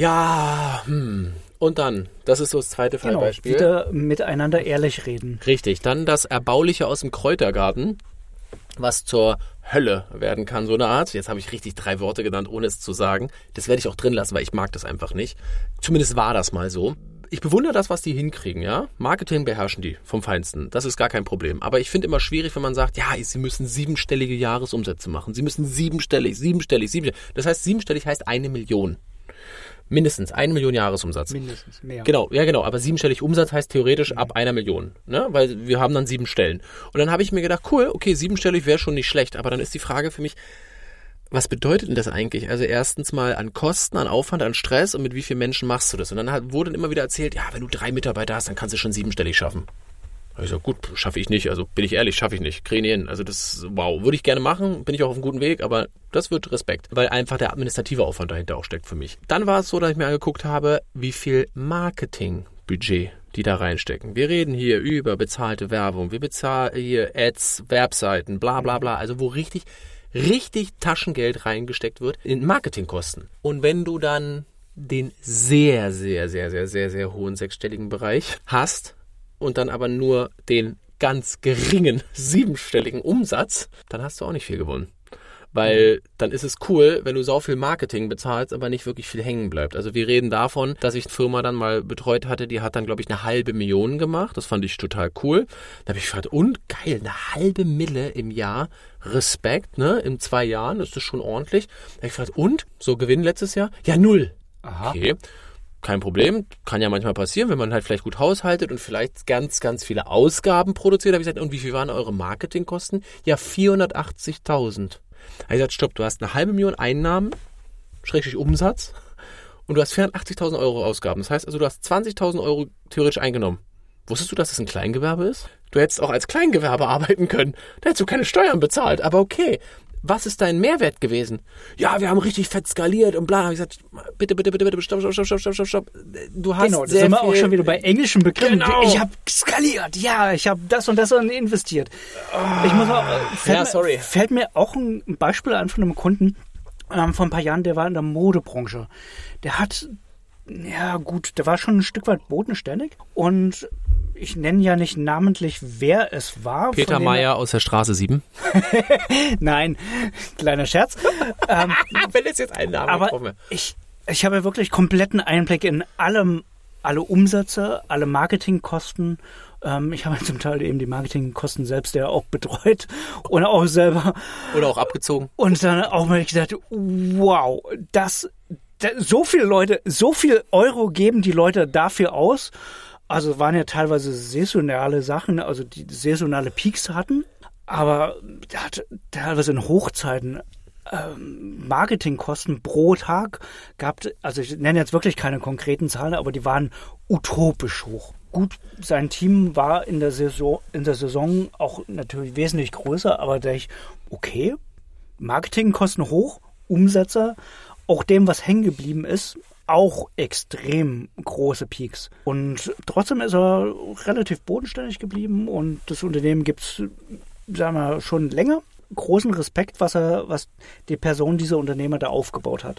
Ja, hm. Und dann, das ist so das zweite genau, Fallbeispiel. Wieder miteinander ehrlich reden. Richtig, dann das Erbauliche aus dem Kräutergarten, was zur Hölle werden kann, so eine Art. Jetzt habe ich richtig drei Worte genannt, ohne es zu sagen. Das werde ich auch drin lassen, weil ich mag das einfach nicht. Zumindest war das mal so. Ich bewundere das, was die hinkriegen, ja. Marketing beherrschen die vom Feinsten. Das ist gar kein Problem. Aber ich finde immer schwierig, wenn man sagt, ja, sie müssen siebenstellige Jahresumsätze machen. Sie müssen siebenstellig, siebenstellig, siebenstellig. Das heißt, siebenstellig heißt eine Million. Mindestens eine Million Jahresumsatz. Mindestens, mehr. Genau, ja genau, aber siebenstellig Umsatz heißt theoretisch mhm. ab einer Million, ne? Weil wir haben dann sieben Stellen. Und dann habe ich mir gedacht, cool, okay, siebenstellig wäre schon nicht schlecht, aber dann ist die Frage für mich, was bedeutet denn das eigentlich? Also erstens mal an Kosten, an Aufwand, an Stress und mit wie vielen Menschen machst du das? Und dann hat, wurde dann immer wieder erzählt, ja, wenn du drei Mitarbeiter hast, dann kannst du schon siebenstellig schaffen. Ich so, gut, schaffe ich nicht, also bin ich ehrlich, schaffe ich nicht, kriege ich hin. Also das, wow, würde ich gerne machen, bin ich auch auf einem guten Weg, aber das wird Respekt, weil einfach der administrative Aufwand dahinter auch steckt für mich. Dann war es so, dass ich mir angeguckt habe, wie viel Marketingbudget die da reinstecken. Wir reden hier über bezahlte Werbung, wir bezahlen hier Ads, Webseiten, bla bla bla, also wo richtig, richtig Taschengeld reingesteckt wird in Marketingkosten. Und wenn du dann den sehr, sehr, sehr, sehr, sehr, sehr hohen sechsstelligen Bereich hast, und dann aber nur den ganz geringen siebenstelligen Umsatz, dann hast du auch nicht viel gewonnen. Weil dann ist es cool, wenn du so viel Marketing bezahlst, aber nicht wirklich viel hängen bleibt. Also wir reden davon, dass ich eine Firma dann mal betreut hatte, die hat dann, glaube ich, eine halbe Million gemacht. Das fand ich total cool. Da habe ich gefragt, und geil, eine halbe Mille im Jahr, Respekt, ne? In zwei Jahren ist das schon ordentlich. Da habe ich gefragt, und? So Gewinn letztes Jahr? Ja, null. Aha. Okay. Kein Problem, kann ja manchmal passieren, wenn man halt vielleicht gut haushaltet und vielleicht ganz, ganz viele Ausgaben produziert. Da habe ich gesagt, und wie viel waren eure Marketingkosten? Ja, vierhundertachtzigtausend. Da habe ich gesagt, stopp, du hast eine halbe Million Einnahmen, schrägstrich Umsatz, und du hast vierhundertachtzigtausend Euro Ausgaben. Das heißt also, du hast zwanzigtausend Euro theoretisch eingenommen. Wusstest du, dass das ein Kleingewerbe ist? Du hättest auch als Kleingewerbe arbeiten können. Da hättest du keine Steuern bezahlt, aber okay. Was ist dein Mehrwert gewesen? Ja, wir haben richtig fett skaliert und bla. Da habe ich gesagt, bitte, bitte, bitte, bitte, stopp, stopp, stopp, stopp, stopp, stopp. Du hast genau, das sehr sind wir viel... auch schon wieder bei englischen Begriffen. Genau. Ich habe skaliert, ja, ich habe das und das investiert. Oh. Ich muss auch, fällt, ja, sorry. Mir, fällt mir auch ein Beispiel an von einem Kunden ähm, vor ein paar Jahren, der war in der Modebranche. Der hat, ja gut, der war schon ein Stück weit bodenständig und ich nenne ja nicht namentlich, wer es war. Peter Meyer aus der Straße sieben. Nein, kleiner Scherz. ähm, Wenn es jetzt einen Namen aber getroffen wäre. ich, ich habe ja wirklich kompletten Einblick in allem, alle Umsätze, alle Marketingkosten. Ähm, ich habe zum Teil eben die Marketingkosten selbst ja auch betreut und auch selber. Oder auch abgezogen. Und dann auch mal gesagt, wow, das, das so viele Leute, so viel Euro geben die Leute dafür aus. Also waren ja teilweise saisonale Sachen, also die saisonale Peaks hatten, aber der hat teilweise in Hochzeiten ähm, Marketingkosten pro Tag gehabt. Also ich nenne jetzt wirklich keine konkreten Zahlen, aber die waren utopisch hoch. Gut, sein Team war in der Saison, in der Saison auch natürlich wesentlich größer, aber da ich, okay, Marketingkosten hoch, Umsätze, auch dem, was hängen geblieben ist, auch extrem große Peaks. Und trotzdem ist er relativ bodenständig geblieben und das Unternehmen gibt es, sagen wir, schon länger. Großen Respekt, was er, was die Person, dieser Unternehmer da aufgebaut hat.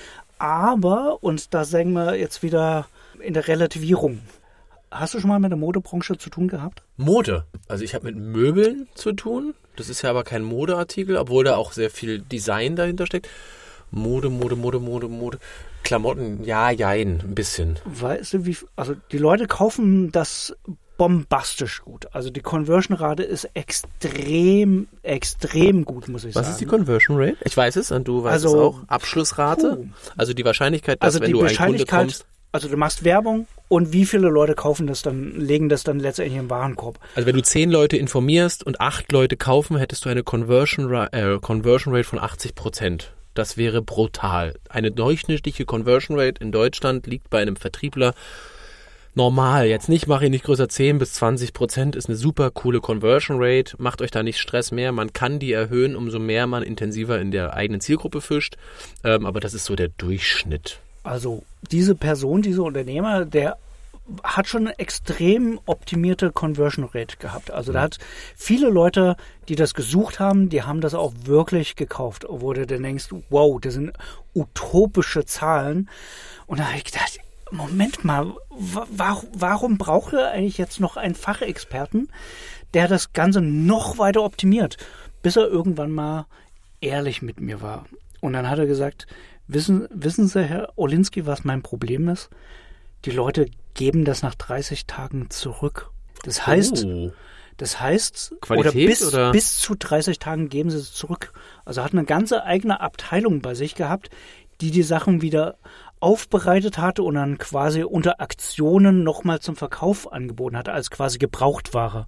Aber, und da sagen wir jetzt wieder in der Relativierung, hast du schon mal mit der Modebranche zu tun gehabt? Mode. Also ich habe mit Möbeln zu tun. Das ist ja aber kein Modeartikel, obwohl da auch sehr viel Design dahinter steckt. Mode, Mode, Mode, Mode, Mode. Klamotten, ja, jein, ein bisschen. Weißt du, wie, also die Leute kaufen das bombastisch gut. Also die Conversion-Rate ist extrem, extrem gut, muss ich Was sagen. Was ist die Conversion Rate? Ich weiß es und du weißt also, es auch. Abschlussrate? Puh. Also die Wahrscheinlichkeit, dass also wenn du ein Kunde kommst... Also du machst Werbung und wie viele Leute kaufen das dann, legen das dann letztendlich im Warenkorb? Also wenn du zehn Leute informierst und acht Leute kaufen, hättest du eine Conversion, äh, Conversion Rate von achtzig Prozent. Das wäre brutal. Eine durchschnittliche Conversion Rate in Deutschland liegt bei einem Vertriebler normal. Jetzt nicht, mache ich nicht größer zehn bis zwanzig Prozent, ist eine super coole Conversion Rate. Macht euch da nicht Stress mehr. Man kann die erhöhen, umso mehr man intensiver in der eigenen Zielgruppe fischt. Ähm, aber das ist so der Durchschnitt. Also diese Person, dieser Unternehmer, der hat schon eine extrem optimierte Conversion Rate gehabt. Also da hat viele Leute, die das gesucht haben, die haben das auch wirklich gekauft, obwohl du dann denkst, wow, das sind utopische Zahlen. Und da habe ich gedacht, Moment mal, warum, warum braucht ihr eigentlich jetzt noch einen Fachexperten, der das Ganze noch weiter optimiert, bis er irgendwann mal ehrlich mit mir war. Und dann hat er gesagt, wissen, wissen Sie, Herr Olinski, was mein Problem ist? Die Leute geben das nach dreißig Tagen zurück. Das heißt, oh. das heißt, Qualität, oder, bis, oder bis zu dreißig Tagen geben sie es zurück. Also er hat eine ganze eigene Abteilung bei sich gehabt, die die Sachen wieder aufbereitet hatte und dann quasi unter Aktionen nochmal zum Verkauf angeboten hatte, als quasi Gebrauchtware.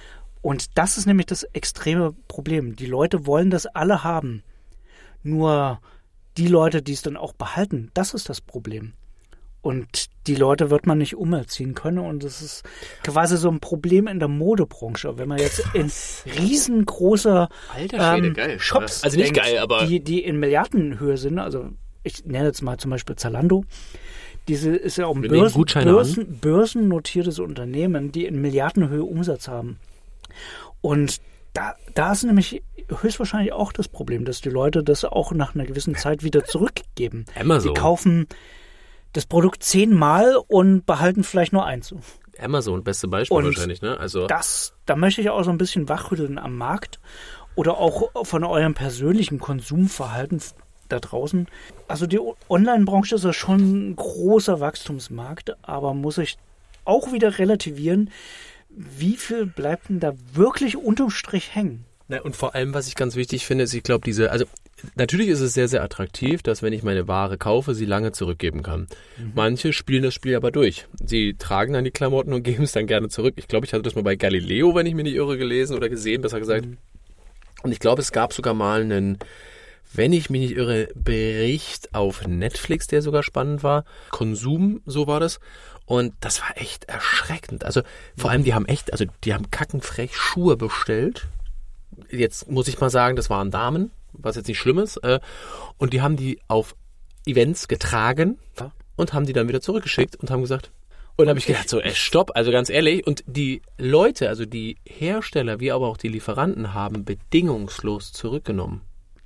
Und das ist nämlich das extreme Problem. Die Leute wollen das alle haben. Nur die Leute, die es dann auch behalten, das ist das Problem. Und die Leute wird man nicht umerziehen können. Und das ist quasi so ein Problem in der Modebranche. Wenn man jetzt in riesengroßer Alter, Schwede, ähm, geil. Shops also nicht denkt, geil, aber die, die in Milliardenhöhe sind, also ich nenne jetzt mal zum Beispiel Zalando, diese ist ja auch ein Börsen, Börsen, börsennotiertes Unternehmen, die in Milliardenhöhe Umsatz haben. Und da, da ist nämlich höchstwahrscheinlich auch das Problem, dass die Leute das auch nach einer gewissen Zeit wieder zurückgeben. Amazon. Die kaufen das Produkt zehnmal und behalten vielleicht nur eins. Amazon, beste Beispiel und wahrscheinlich, ne? Also das, da möchte ich auch so ein bisschen wachrütteln am Markt oder auch von eurem persönlichen Konsumverhalten da draußen. Also die Online-Branche ist ja schon ein großer Wachstumsmarkt, aber muss ich auch wieder relativieren, wie viel bleibt denn da wirklich unterm Strich hängen? Na, und vor allem, was ich ganz wichtig finde, ist, ich glaube, diese, also natürlich ist es sehr, sehr attraktiv, dass wenn ich meine Ware kaufe, sie lange zurückgeben kann. Mhm. Manche spielen das Spiel aber durch. Sie tragen dann die Klamotten und geben es dann gerne zurück. Ich glaube, ich hatte das mal bei Galileo, wenn ich mich nicht irre, gelesen oder gesehen, besser gesagt. Mhm. Und ich glaube, es gab sogar mal einen, wenn ich mich nicht irre, Bericht auf Netflix, der sogar spannend war. Konsum, so war das. Und das war echt erschreckend. Also vor allem, die haben echt, also die haben kackenfrech Schuhe bestellt. Jetzt muss ich mal sagen, das waren Damen, was jetzt nicht schlimm ist. Und die haben die auf Events getragen und haben die dann wieder zurückgeschickt und haben gesagt, und da habe ich gedacht, so, ey, stopp, also ganz ehrlich. Und die Leute, also die Hersteller, wie aber auch die Lieferanten, haben bedingungslos zurückgenommen.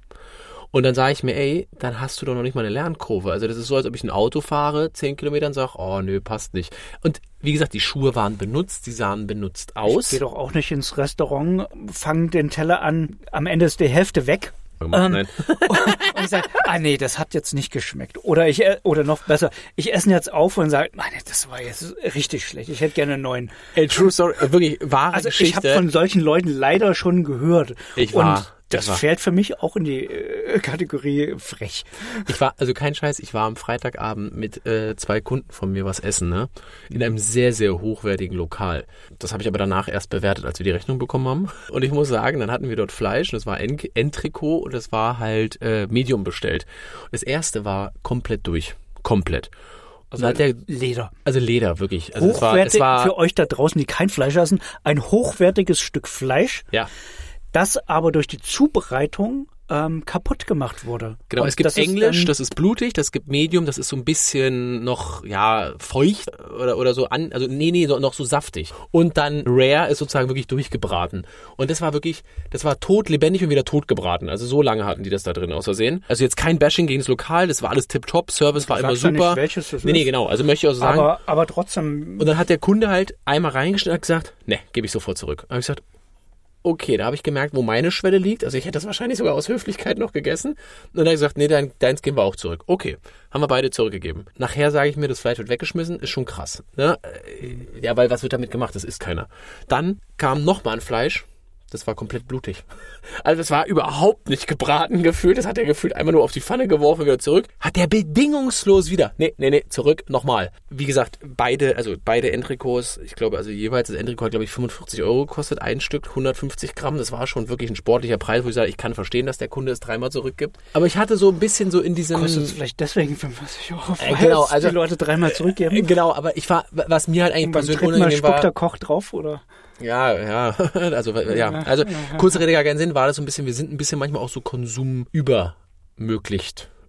Und dann sage ich mir, ey, dann hast du doch noch nicht mal eine Lernkurve. Also das ist so, als ob ich ein Auto fahre, zehn Kilometer und sage, oh nö, passt nicht. Und wie gesagt, die Schuhe waren benutzt, die sahen benutzt aus. Ich gehe doch auch nicht ins Restaurant, fange den Teller an, am Ende ist die Hälfte weg. Ähm, Nein. Und ich sage, ah nee, das hat jetzt nicht geschmeckt. Oder ich oder noch besser, ich esse jetzt auf und sage, nein, das war jetzt richtig schlecht. Ich hätte gerne einen neuen. Ey, true story, wirklich wahre also Geschichte. Ich habe von solchen Leuten leider schon gehört. Ich war... Und das fällt für mich auch in die äh, Kategorie frech. Ich war, also kein Scheiß, ich war am Freitagabend mit äh, zwei Kunden von mir was essen, ne? In einem sehr, sehr hochwertigen Lokal. Das habe ich aber danach erst bewertet, als wir die Rechnung bekommen haben. Und ich muss sagen, dann hatten wir dort Fleisch, und das war Entrecot und das war halt äh, Medium bestellt. Und das erste war komplett durch. Komplett. Also hat der Leder. Also Leder, wirklich. Also Hochwertig, es war, es war, für euch da draußen, die kein Fleisch essen, ein hochwertiges Stück Fleisch. Ja. Das aber durch die Zubereitung ähm, kaputt gemacht wurde. Genau, und es gibt das Englisch, ist, ähm, das ist blutig, das gibt Medium, das ist so ein bisschen noch, ja, feucht oder, oder so an, also nee, nee, so, noch so saftig. Und dann Rare ist sozusagen wirklich durchgebraten. Und das war wirklich, das war tot, lebendig und wieder tot gebraten. Also so lange hatten die das da drin aus Versehen. Also jetzt kein Bashing gegen das Lokal, das war alles tipptopp, Service war immer super. Ja nicht, welches das nee, nee, genau, also möchte ich auch sagen. Aber, aber trotzdem. Und dann hat der Kunde halt einmal reingestellt und hat gesagt, ne, gebe ich sofort zurück. Dann habe ich gesagt, okay, da habe ich gemerkt, wo meine Schwelle liegt. Also ich hätte das wahrscheinlich sogar aus Höflichkeit noch gegessen. Und dann habe ich gesagt, nee, dein, deins geben wir auch zurück. Okay, haben wir beide zurückgegeben. Nachher sage ich mir, das Fleisch wird weggeschmissen, ist schon krass. Ne? Ja, weil was wird damit gemacht? Das isst keiner. Dann kam nochmal ein Fleisch. Das war komplett blutig. Also es war überhaupt nicht gebraten gefühlt. Das hat er gefühlt einmal nur auf die Pfanne geworfen, wieder zurück. Hat er bedingungslos wieder. Nee, nee, nee, zurück, nochmal. Wie gesagt, beide, also beide Entrecots, ich glaube, also jeweils das Entrecot hat, glaube ich, fünfundvierzig Euro gekostet, ein Stück, hundertfünfzig Gramm. Das war schon wirklich ein sportlicher Preis, wo ich sage, ich kann verstehen, dass der Kunde es dreimal zurückgibt. Aber ich hatte so ein bisschen so in diesem... Kostet es vielleicht deswegen fünfundvierzig Euro, äh, genau, also die Leute dreimal zurückgeben? Äh, genau, aber ich war, was mir halt eigentlich und beim persönlich dritten Mal unangenehm war... spuckt der Koch drauf, oder... Ja, ja, also ja, also kurze Rede, gar keinen Sinn, war das so ein bisschen, wir sind ein bisschen manchmal auch so konsumübermöglicht.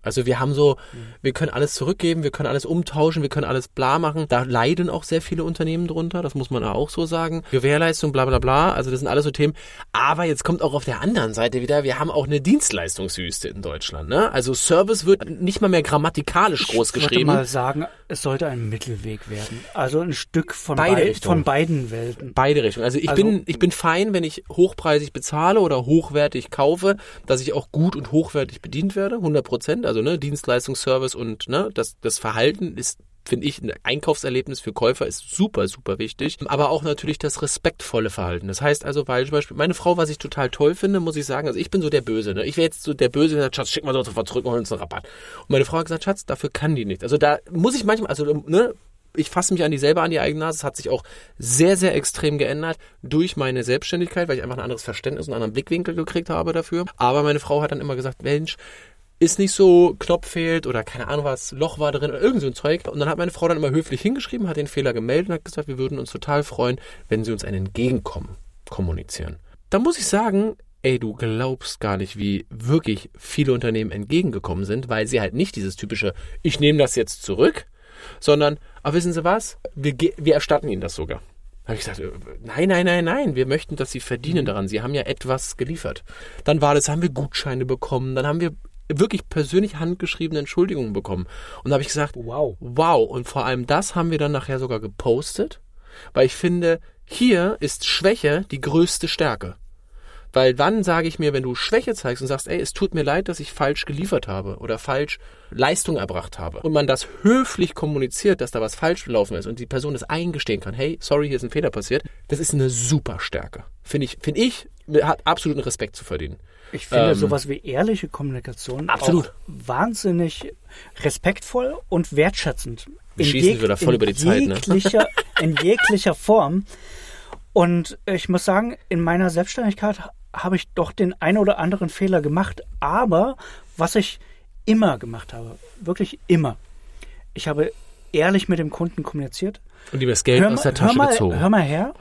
Also wir haben so, wir können alles zurückgeben, wir können alles umtauschen, wir können alles bla machen. Da leiden auch sehr viele Unternehmen drunter, das muss man auch so sagen. Gewährleistung, bla bla bla, also das sind alles so Themen. Aber jetzt kommt auch auf der anderen Seite wieder, wir haben auch eine Dienstleistungswüste in Deutschland. Ne? Also Service wird nicht mal mehr grammatikalisch groß geschrieben. Ich würde mal sagen, es sollte ein Mittelweg werden. Also ein Stück von, Beide bei, Richtungen. von beiden Welten. Beide Richtungen. Also ich Also- bin ich bin fein, wenn ich hochpreisig bezahle oder hochwertig kaufe, dass ich auch gut und hochwertig bedient werde, hundert Prozent. Also ne, Dienstleistung, Service und ne, das, das Verhalten ist, finde ich, ein Einkaufserlebnis für Käufer ist super, super wichtig. Aber auch natürlich das respektvolle Verhalten. Das heißt also, weil zum Beispiel meine Frau, was ich total toll finde, muss ich sagen, also ich bin so der Böse. Ne? Ich wäre jetzt so der Böse, der sagt, Schatz, schick mal so sofort zurück und hol uns einen Rabatt. Und meine Frau hat gesagt, Schatz, dafür kann die nicht. Also da muss ich manchmal, also ne, ich fasse mich an die selber an die eigene Nase. Es hat sich auch sehr, sehr extrem geändert durch meine Selbstständigkeit, weil ich einfach ein anderes Verständnis und einen anderen Blickwinkel gekriegt habe dafür. Aber meine Frau hat dann immer gesagt, Mensch, ist nicht so, Knopf fehlt oder keine Ahnung was, Loch war drin oder irgend so ein Zeug. Und dann hat meine Frau dann immer höflich hingeschrieben, hat den Fehler gemeldet und hat gesagt, wir würden uns total freuen, wenn sie uns ein Entgegenkommen kommunizieren. Da muss ich sagen, ey, du glaubst gar nicht, wie wirklich viele Unternehmen entgegengekommen sind, weil sie halt nicht dieses typische, ich nehme das jetzt zurück, sondern, aber wissen Sie was, wir, ge- wir erstatten Ihnen das sogar. Da habe ich gesagt, nein, nein, nein, nein, wir möchten, dass Sie verdienen daran. Sie haben ja etwas geliefert. Dann war das, haben wir Gutscheine bekommen, dann haben wir wirklich persönlich handgeschriebene Entschuldigungen bekommen. Und da habe ich gesagt, Wow. wow. Und vor allem das haben wir dann nachher sogar gepostet, weil ich finde, hier ist Schwäche die größte Stärke. Weil dann sage ich mir, wenn du Schwäche zeigst und sagst, ey, es tut mir leid, dass ich falsch geliefert habe oder falsch Leistung erbracht habe und man das höflich kommuniziert, dass da was falsch gelaufen ist und die Person das eingestehen kann, hey, sorry, hier ist ein Fehler passiert, das ist eine super Stärke. Finde ich, finde ich, hat absoluten Respekt zu verdienen. Ich finde Ähm, sowas wie ehrliche Kommunikation absolut. auch wahnsinnig respektvoll und wertschätzend. Wir schießen wieder voll über die Zeit, ne? jeglicher, in jeglicher Form. Und ich muss sagen, in meiner Selbstständigkeit habe ich doch den ein oder anderen Fehler gemacht. Aber was ich immer gemacht habe, wirklich immer, ich habe ehrlich mit dem Kunden kommuniziert. Und ihm das Geld Hör aus der mal, Tasche hör mal, gezogen. hör mal her.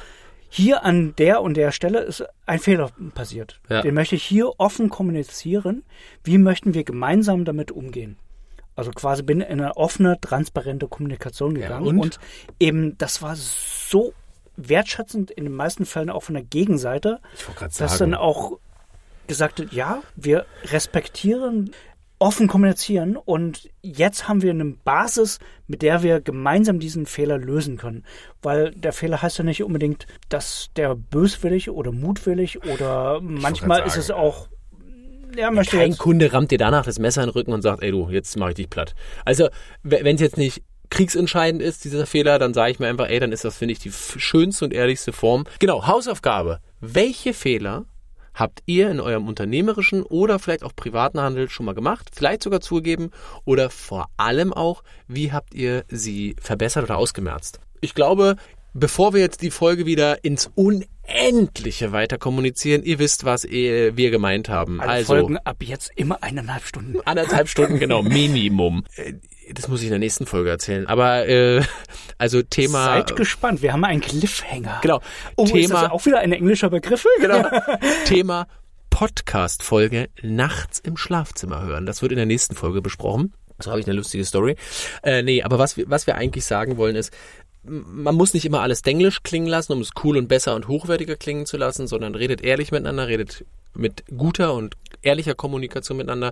Hier an der und der Stelle ist ein Fehler passiert. Ja. Den möchte ich hier offen kommunizieren. Wie möchten wir gemeinsam damit umgehen? Also quasi bin in eine offene, transparente Kommunikation gegangen. Ja, und? und eben, das war so wertschätzend, in den meisten Fällen auch von der Gegenseite, Ich wollte gerade dass sagen. dann auch gesagt wird, ja, wir respektieren, offen kommunizieren und jetzt haben wir eine Basis, mit der wir gemeinsam diesen Fehler lösen können. Weil der Fehler heißt ja nicht unbedingt, dass der böswillig oder mutwillig oder manchmal grad ist es sagen, auch, ja, möchte Kein jetzt, Kunde rammt dir danach das Messer in den Rücken und sagt, ey du, jetzt mache ich dich platt. Also, wenn es jetzt nicht kriegsentscheidend ist, dieser Fehler, dann sage ich mir einfach, ey, dann ist das, finde ich, die f- schönste und ehrlichste Form. Genau, Hausaufgabe. Welche Fehler habt ihr in eurem unternehmerischen oder vielleicht auch privaten Handel schon mal gemacht, vielleicht sogar zugegeben oder vor allem auch, wie habt ihr sie verbessert oder ausgemerzt? Ich glaube, bevor wir jetzt die Folge wieder ins Unendliche weiter kommunizieren, ihr wisst, was ihr, wir gemeint haben. alle also Folgen ab jetzt immer eineinhalb Stunden. anderthalb Stunden, genau, Minimum. Äh, Das muss ich in der nächsten Folge erzählen. Aber äh, also Thema. Seid gespannt, wir haben einen Cliffhanger. Genau. Oh, Thema. ist das auch wieder ein englischer Begriff? Genau. Thema Podcast-Folge nachts im Schlafzimmer hören. Das wird in der nächsten Folge besprochen. So habe ich eine lustige Story. Äh, nee, aber was wir, was wir eigentlich sagen wollen ist, man muss nicht immer alles denglisch klingen lassen, um es cool und besser und hochwertiger klingen zu lassen, sondern redet ehrlich miteinander, redet mit guter und ehrlicher Kommunikation miteinander.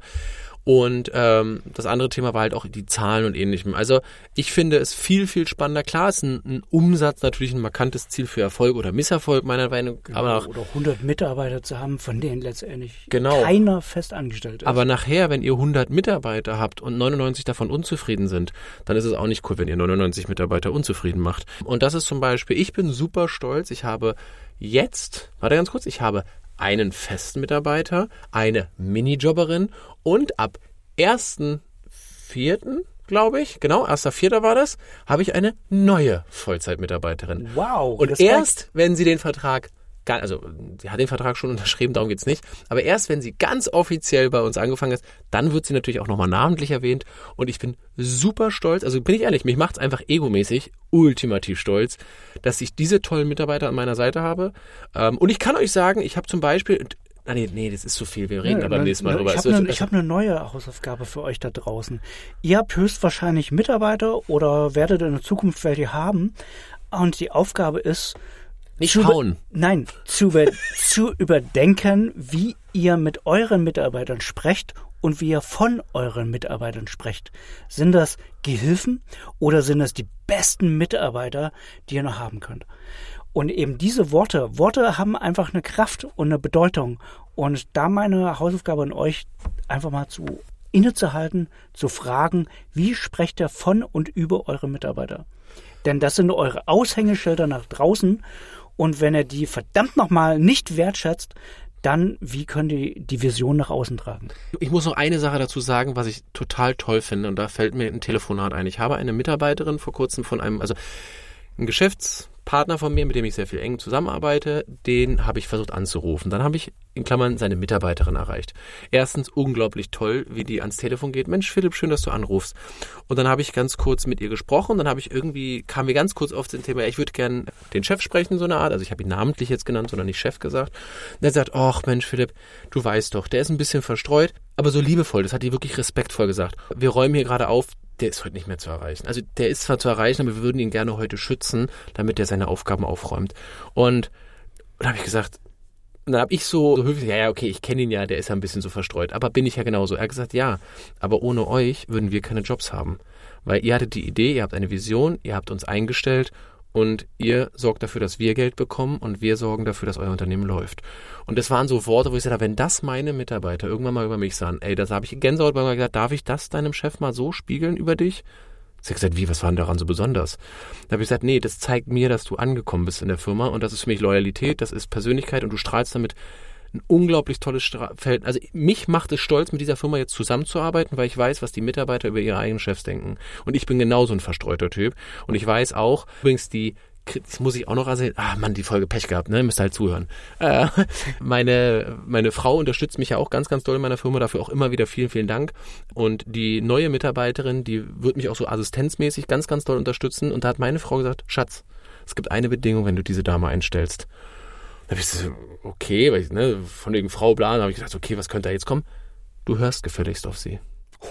Und ähm, das andere Thema war halt auch die Zahlen und Ähnlichem. Also ich finde es viel, viel spannender. Klar ist ein, ein Umsatz natürlich ein markantes Ziel für Erfolg oder Misserfolg meiner Meinung nach. Aber nach, Oder hundert Mitarbeiter zu haben, von denen letztendlich Genau. keiner fest angestellt ist. aber nachher, wenn ihr hundert Mitarbeiter habt und neunundneunzig davon unzufrieden sind, dann ist es auch nicht cool, wenn ihr neunundneunzig Mitarbeiter unzufrieden macht. Und das ist zum Beispiel, ich bin super stolz, ich habe jetzt, warte ganz kurz, ich habe einen festen Mitarbeiter, eine Minijobberin und ab ersten vierten, glaube ich, genau, erster vierter war das, habe ich eine neue Vollzeitmitarbeiterin. wow. Und Respekt. erst, wenn sie den Vertrag, gar- also sie hat den Vertrag schon unterschrieben, darum geht's nicht, aber erst, wenn sie ganz offiziell bei uns angefangen ist, dann wird sie natürlich auch nochmal namentlich erwähnt und ich bin super stolz, also bin ich ehrlich, mich macht's einfach egomäßig ultimativ stolz, dass ich diese tollen Mitarbeiter an meiner Seite habe. Ähm, und ich kann euch sagen, ich habe zum Beispiel, Ah, nee, nee, das ist zu viel. Wir reden ja, aber beim nächsten Mal drüber. Ich habe eine hab ne neue Hausaufgabe für euch da draußen. Ihr habt höchstwahrscheinlich Mitarbeiter oder werdet in der Zukunft welche haben. Und die Aufgabe ist, nicht schauen. Nein, zu, zu überdenken, wie ihr mit euren Mitarbeitern sprecht und wie ihr von euren Mitarbeitern sprecht. Sind das Gehilfen oder sind das die besten Mitarbeiter, die ihr noch haben könnt? Und eben diese Worte, Worte haben einfach eine Kraft und eine Bedeutung. Und da meine Hausaufgabe an euch, einfach mal zu innezuhalten, zu fragen, wie sprecht ihr von und über eure Mitarbeiter? Denn das sind eure Aushängeschilder nach draußen. Und wenn ihr die verdammt nochmal nicht wertschätzt, dann wie könnt ihr die Vision nach außen tragen? Ich muss noch eine Sache dazu sagen, was ich total toll finde. Und da fällt mir ein Telefonat ein. Ich habe eine Mitarbeiterin vor kurzem von einem, also ein Geschäftspartner von mir, mit dem ich sehr viel eng zusammenarbeite, den habe ich versucht anzurufen. Dann habe ich in Klammern seine Mitarbeiterin erreicht. Erstens unglaublich toll, wie die ans Telefon geht. Mensch, Philipp, schön, dass du anrufst. Und dann habe ich ganz kurz mit ihr gesprochen. Dann habe ich irgendwie, kam wir ganz kurz auf das Thema, ich würde gern den Chef sprechen, so eine Art. Also ich habe ihn namentlich jetzt genannt, sondern nicht Chef gesagt. Und er sagt, ach Mensch, Philipp, du weißt doch, der ist ein bisschen verstreut, aber so liebevoll. Das hat die wirklich respektvoll gesagt. Wir räumen hier gerade auf. Der ist heute nicht mehr zu erreichen. Also der ist zwar zu erreichen, aber wir würden ihn gerne heute schützen, damit er seine Aufgaben aufräumt. Und da habe ich gesagt, dann habe ich so, so höflich, ja, ja, okay, ich kenne ihn ja, der ist ja ein bisschen so verstreut, aber bin ich ja genauso. Er hat gesagt, ja, aber ohne euch würden wir keine Jobs haben. Weil ihr hattet die Idee, ihr habt eine Vision, ihr habt uns eingestellt und ihr sorgt dafür, dass wir Geld bekommen und wir sorgen dafür, dass euer Unternehmen läuft. Und das waren so Worte, wo ich gesagt habe, wenn das meine Mitarbeiter irgendwann mal über mich sagen, ey, das habe ich Gänsehaut bei mir gesagt, darf ich das deinem Chef mal so spiegeln über dich? Sie hat gesagt, wie, was war denn daran so besonders? Da habe ich gesagt, nee, das zeigt mir, dass du angekommen bist in der Firma und das ist für mich Loyalität, das ist Persönlichkeit und du strahlst damit ein unglaublich tolles Feld. Also mich macht es stolz, mit dieser Firma jetzt zusammenzuarbeiten, weil ich weiß, was die Mitarbeiter über ihre eigenen Chefs denken. Und ich bin genauso ein verstreuter Typ. Und ich weiß auch, übrigens die, das muss ich auch noch erzählen, ah Mann, die Folge Pech gehabt, ne, müsst halt zuhören. Äh, meine, meine Frau unterstützt mich ja auch ganz, ganz doll in meiner Firma, dafür auch immer wieder vielen, vielen Dank. Und die neue Mitarbeiterin, die wird mich auch so assistenzmäßig ganz, ganz doll unterstützen. Und da hat meine Frau gesagt, Schatz, es gibt eine Bedingung, wenn du diese Dame einstellst. Da habe ich gesagt, okay, weil ich, ne, von wegen Frau bla, da habe ich gedacht, okay, was könnte da jetzt kommen? Du hörst gefälligst auf sie.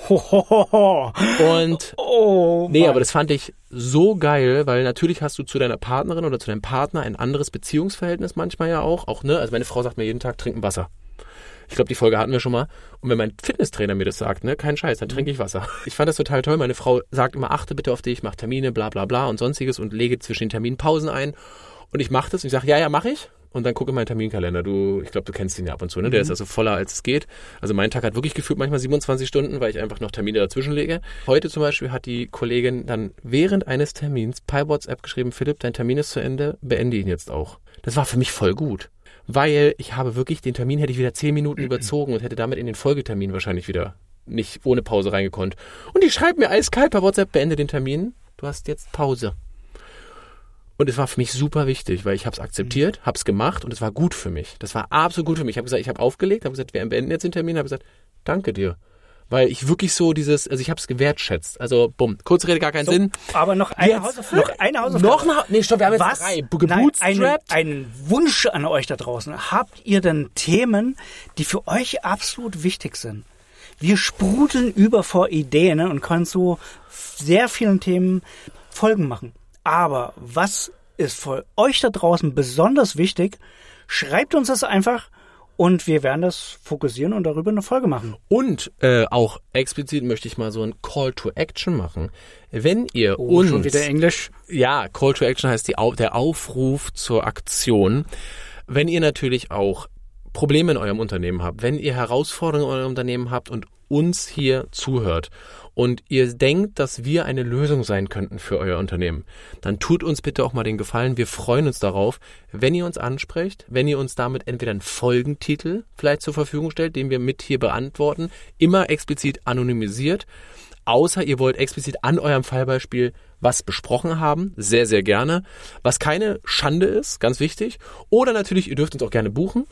Und oh, nee, aber das fand ich so geil, weil natürlich hast du zu deiner Partnerin oder zu deinem Partner ein anderes Beziehungsverhältnis manchmal ja auch, auch ne, also meine Frau sagt mir jeden Tag, trinken Wasser. Ich glaube, die Folge hatten wir schon mal. Und wenn mein Fitnesstrainer mir das sagt, ne, kein Scheiß, dann trinke ich Wasser. Ich fand das total toll. Meine Frau sagt immer, achte bitte auf dich, mach Termine, bla bla bla und sonstiges und lege zwischen den Terminen Pausen ein. Und ich mache das und ich sage, ja, ja, mache ich. Und dann gucke in meinen Terminkalender. Du, ich glaube, du kennst ihn ja ab und zu, ne? Der mhm. ist also voller, als es geht. Also mein Tag hat wirklich gefühlt manchmal siebenundzwanzig Stunden, weil ich einfach noch Termine dazwischen lege. Heute zum Beispiel hat die Kollegin dann während eines Termins per WhatsApp geschrieben, Philipp, dein Termin ist zu Ende, beende ihn jetzt auch. Das war für mich voll gut. Weil ich habe wirklich, den Termin hätte ich wieder zehn Minuten überzogen und hätte damit in den Folgetermin wahrscheinlich wieder nicht ohne Pause reingekonnt. Und die schreibt mir eiskalt per WhatsApp, beende den Termin, du hast jetzt Pause. Und es war für mich super wichtig, weil ich habe es akzeptiert, habe es gemacht und es war gut für mich. Das war absolut gut für mich. Ich habe gesagt, ich habe aufgelegt, habe gesagt, wir beenden jetzt den Termin, habe gesagt, danke dir. Weil ich wirklich so dieses, also ich habe es gewertschätzt. Also, bumm, kurze Rede, gar keinen so, Sinn. Aber noch eine Hausaufgabe. Noch eine Hausaufgabe. Noch eine, nee, stopp, wir haben jetzt Was? drei. Gebootstrapped. Ein, ein Wunsch an euch da draußen. Habt ihr denn Themen, die für euch absolut wichtig sind? Wir sprudeln über vor Ideen, ne, und können zu sehr vielen Themen Folgen machen. Aber was ist für euch da draußen besonders wichtig? Schreibt uns das einfach und wir werden das fokussieren und darüber eine Folge machen. Und äh, auch explizit möchte ich mal so ein Call to Action machen. Wenn ihr oh, uns... schon wieder Englisch? Ja, Call to Action heißt die, der Aufruf zur Aktion. Wenn ihr natürlich auch Probleme in eurem Unternehmen habt, wenn ihr Herausforderungen in eurem Unternehmen habt und uns hier zuhört und ihr denkt, dass wir eine Lösung sein könnten für euer Unternehmen, dann tut uns bitte auch mal den Gefallen. Wir freuen uns darauf, wenn ihr uns ansprecht, wenn ihr uns damit entweder einen Folgentitel vielleicht zur Verfügung stellt, den wir mit hier beantworten, immer explizit anonymisiert, außer ihr wollt explizit an eurem Fallbeispiel was besprochen haben, sehr, sehr gerne, was keine Schande ist, ganz wichtig. Oder natürlich, ihr dürft uns auch gerne buchen,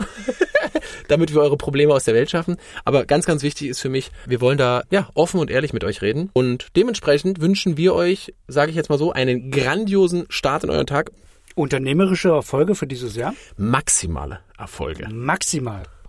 damit wir eure Probleme aus der Welt schaffen. Aber ganz, ganz wichtig ist für mich, wir wollen da ja offen und ehrlich mit euch reden. Und dementsprechend wünschen wir euch, sage ich jetzt mal so, einen grandiosen Start in euren Tag. Unternehmerische Erfolge für dieses Jahr? Maximale Erfolge. Maximal.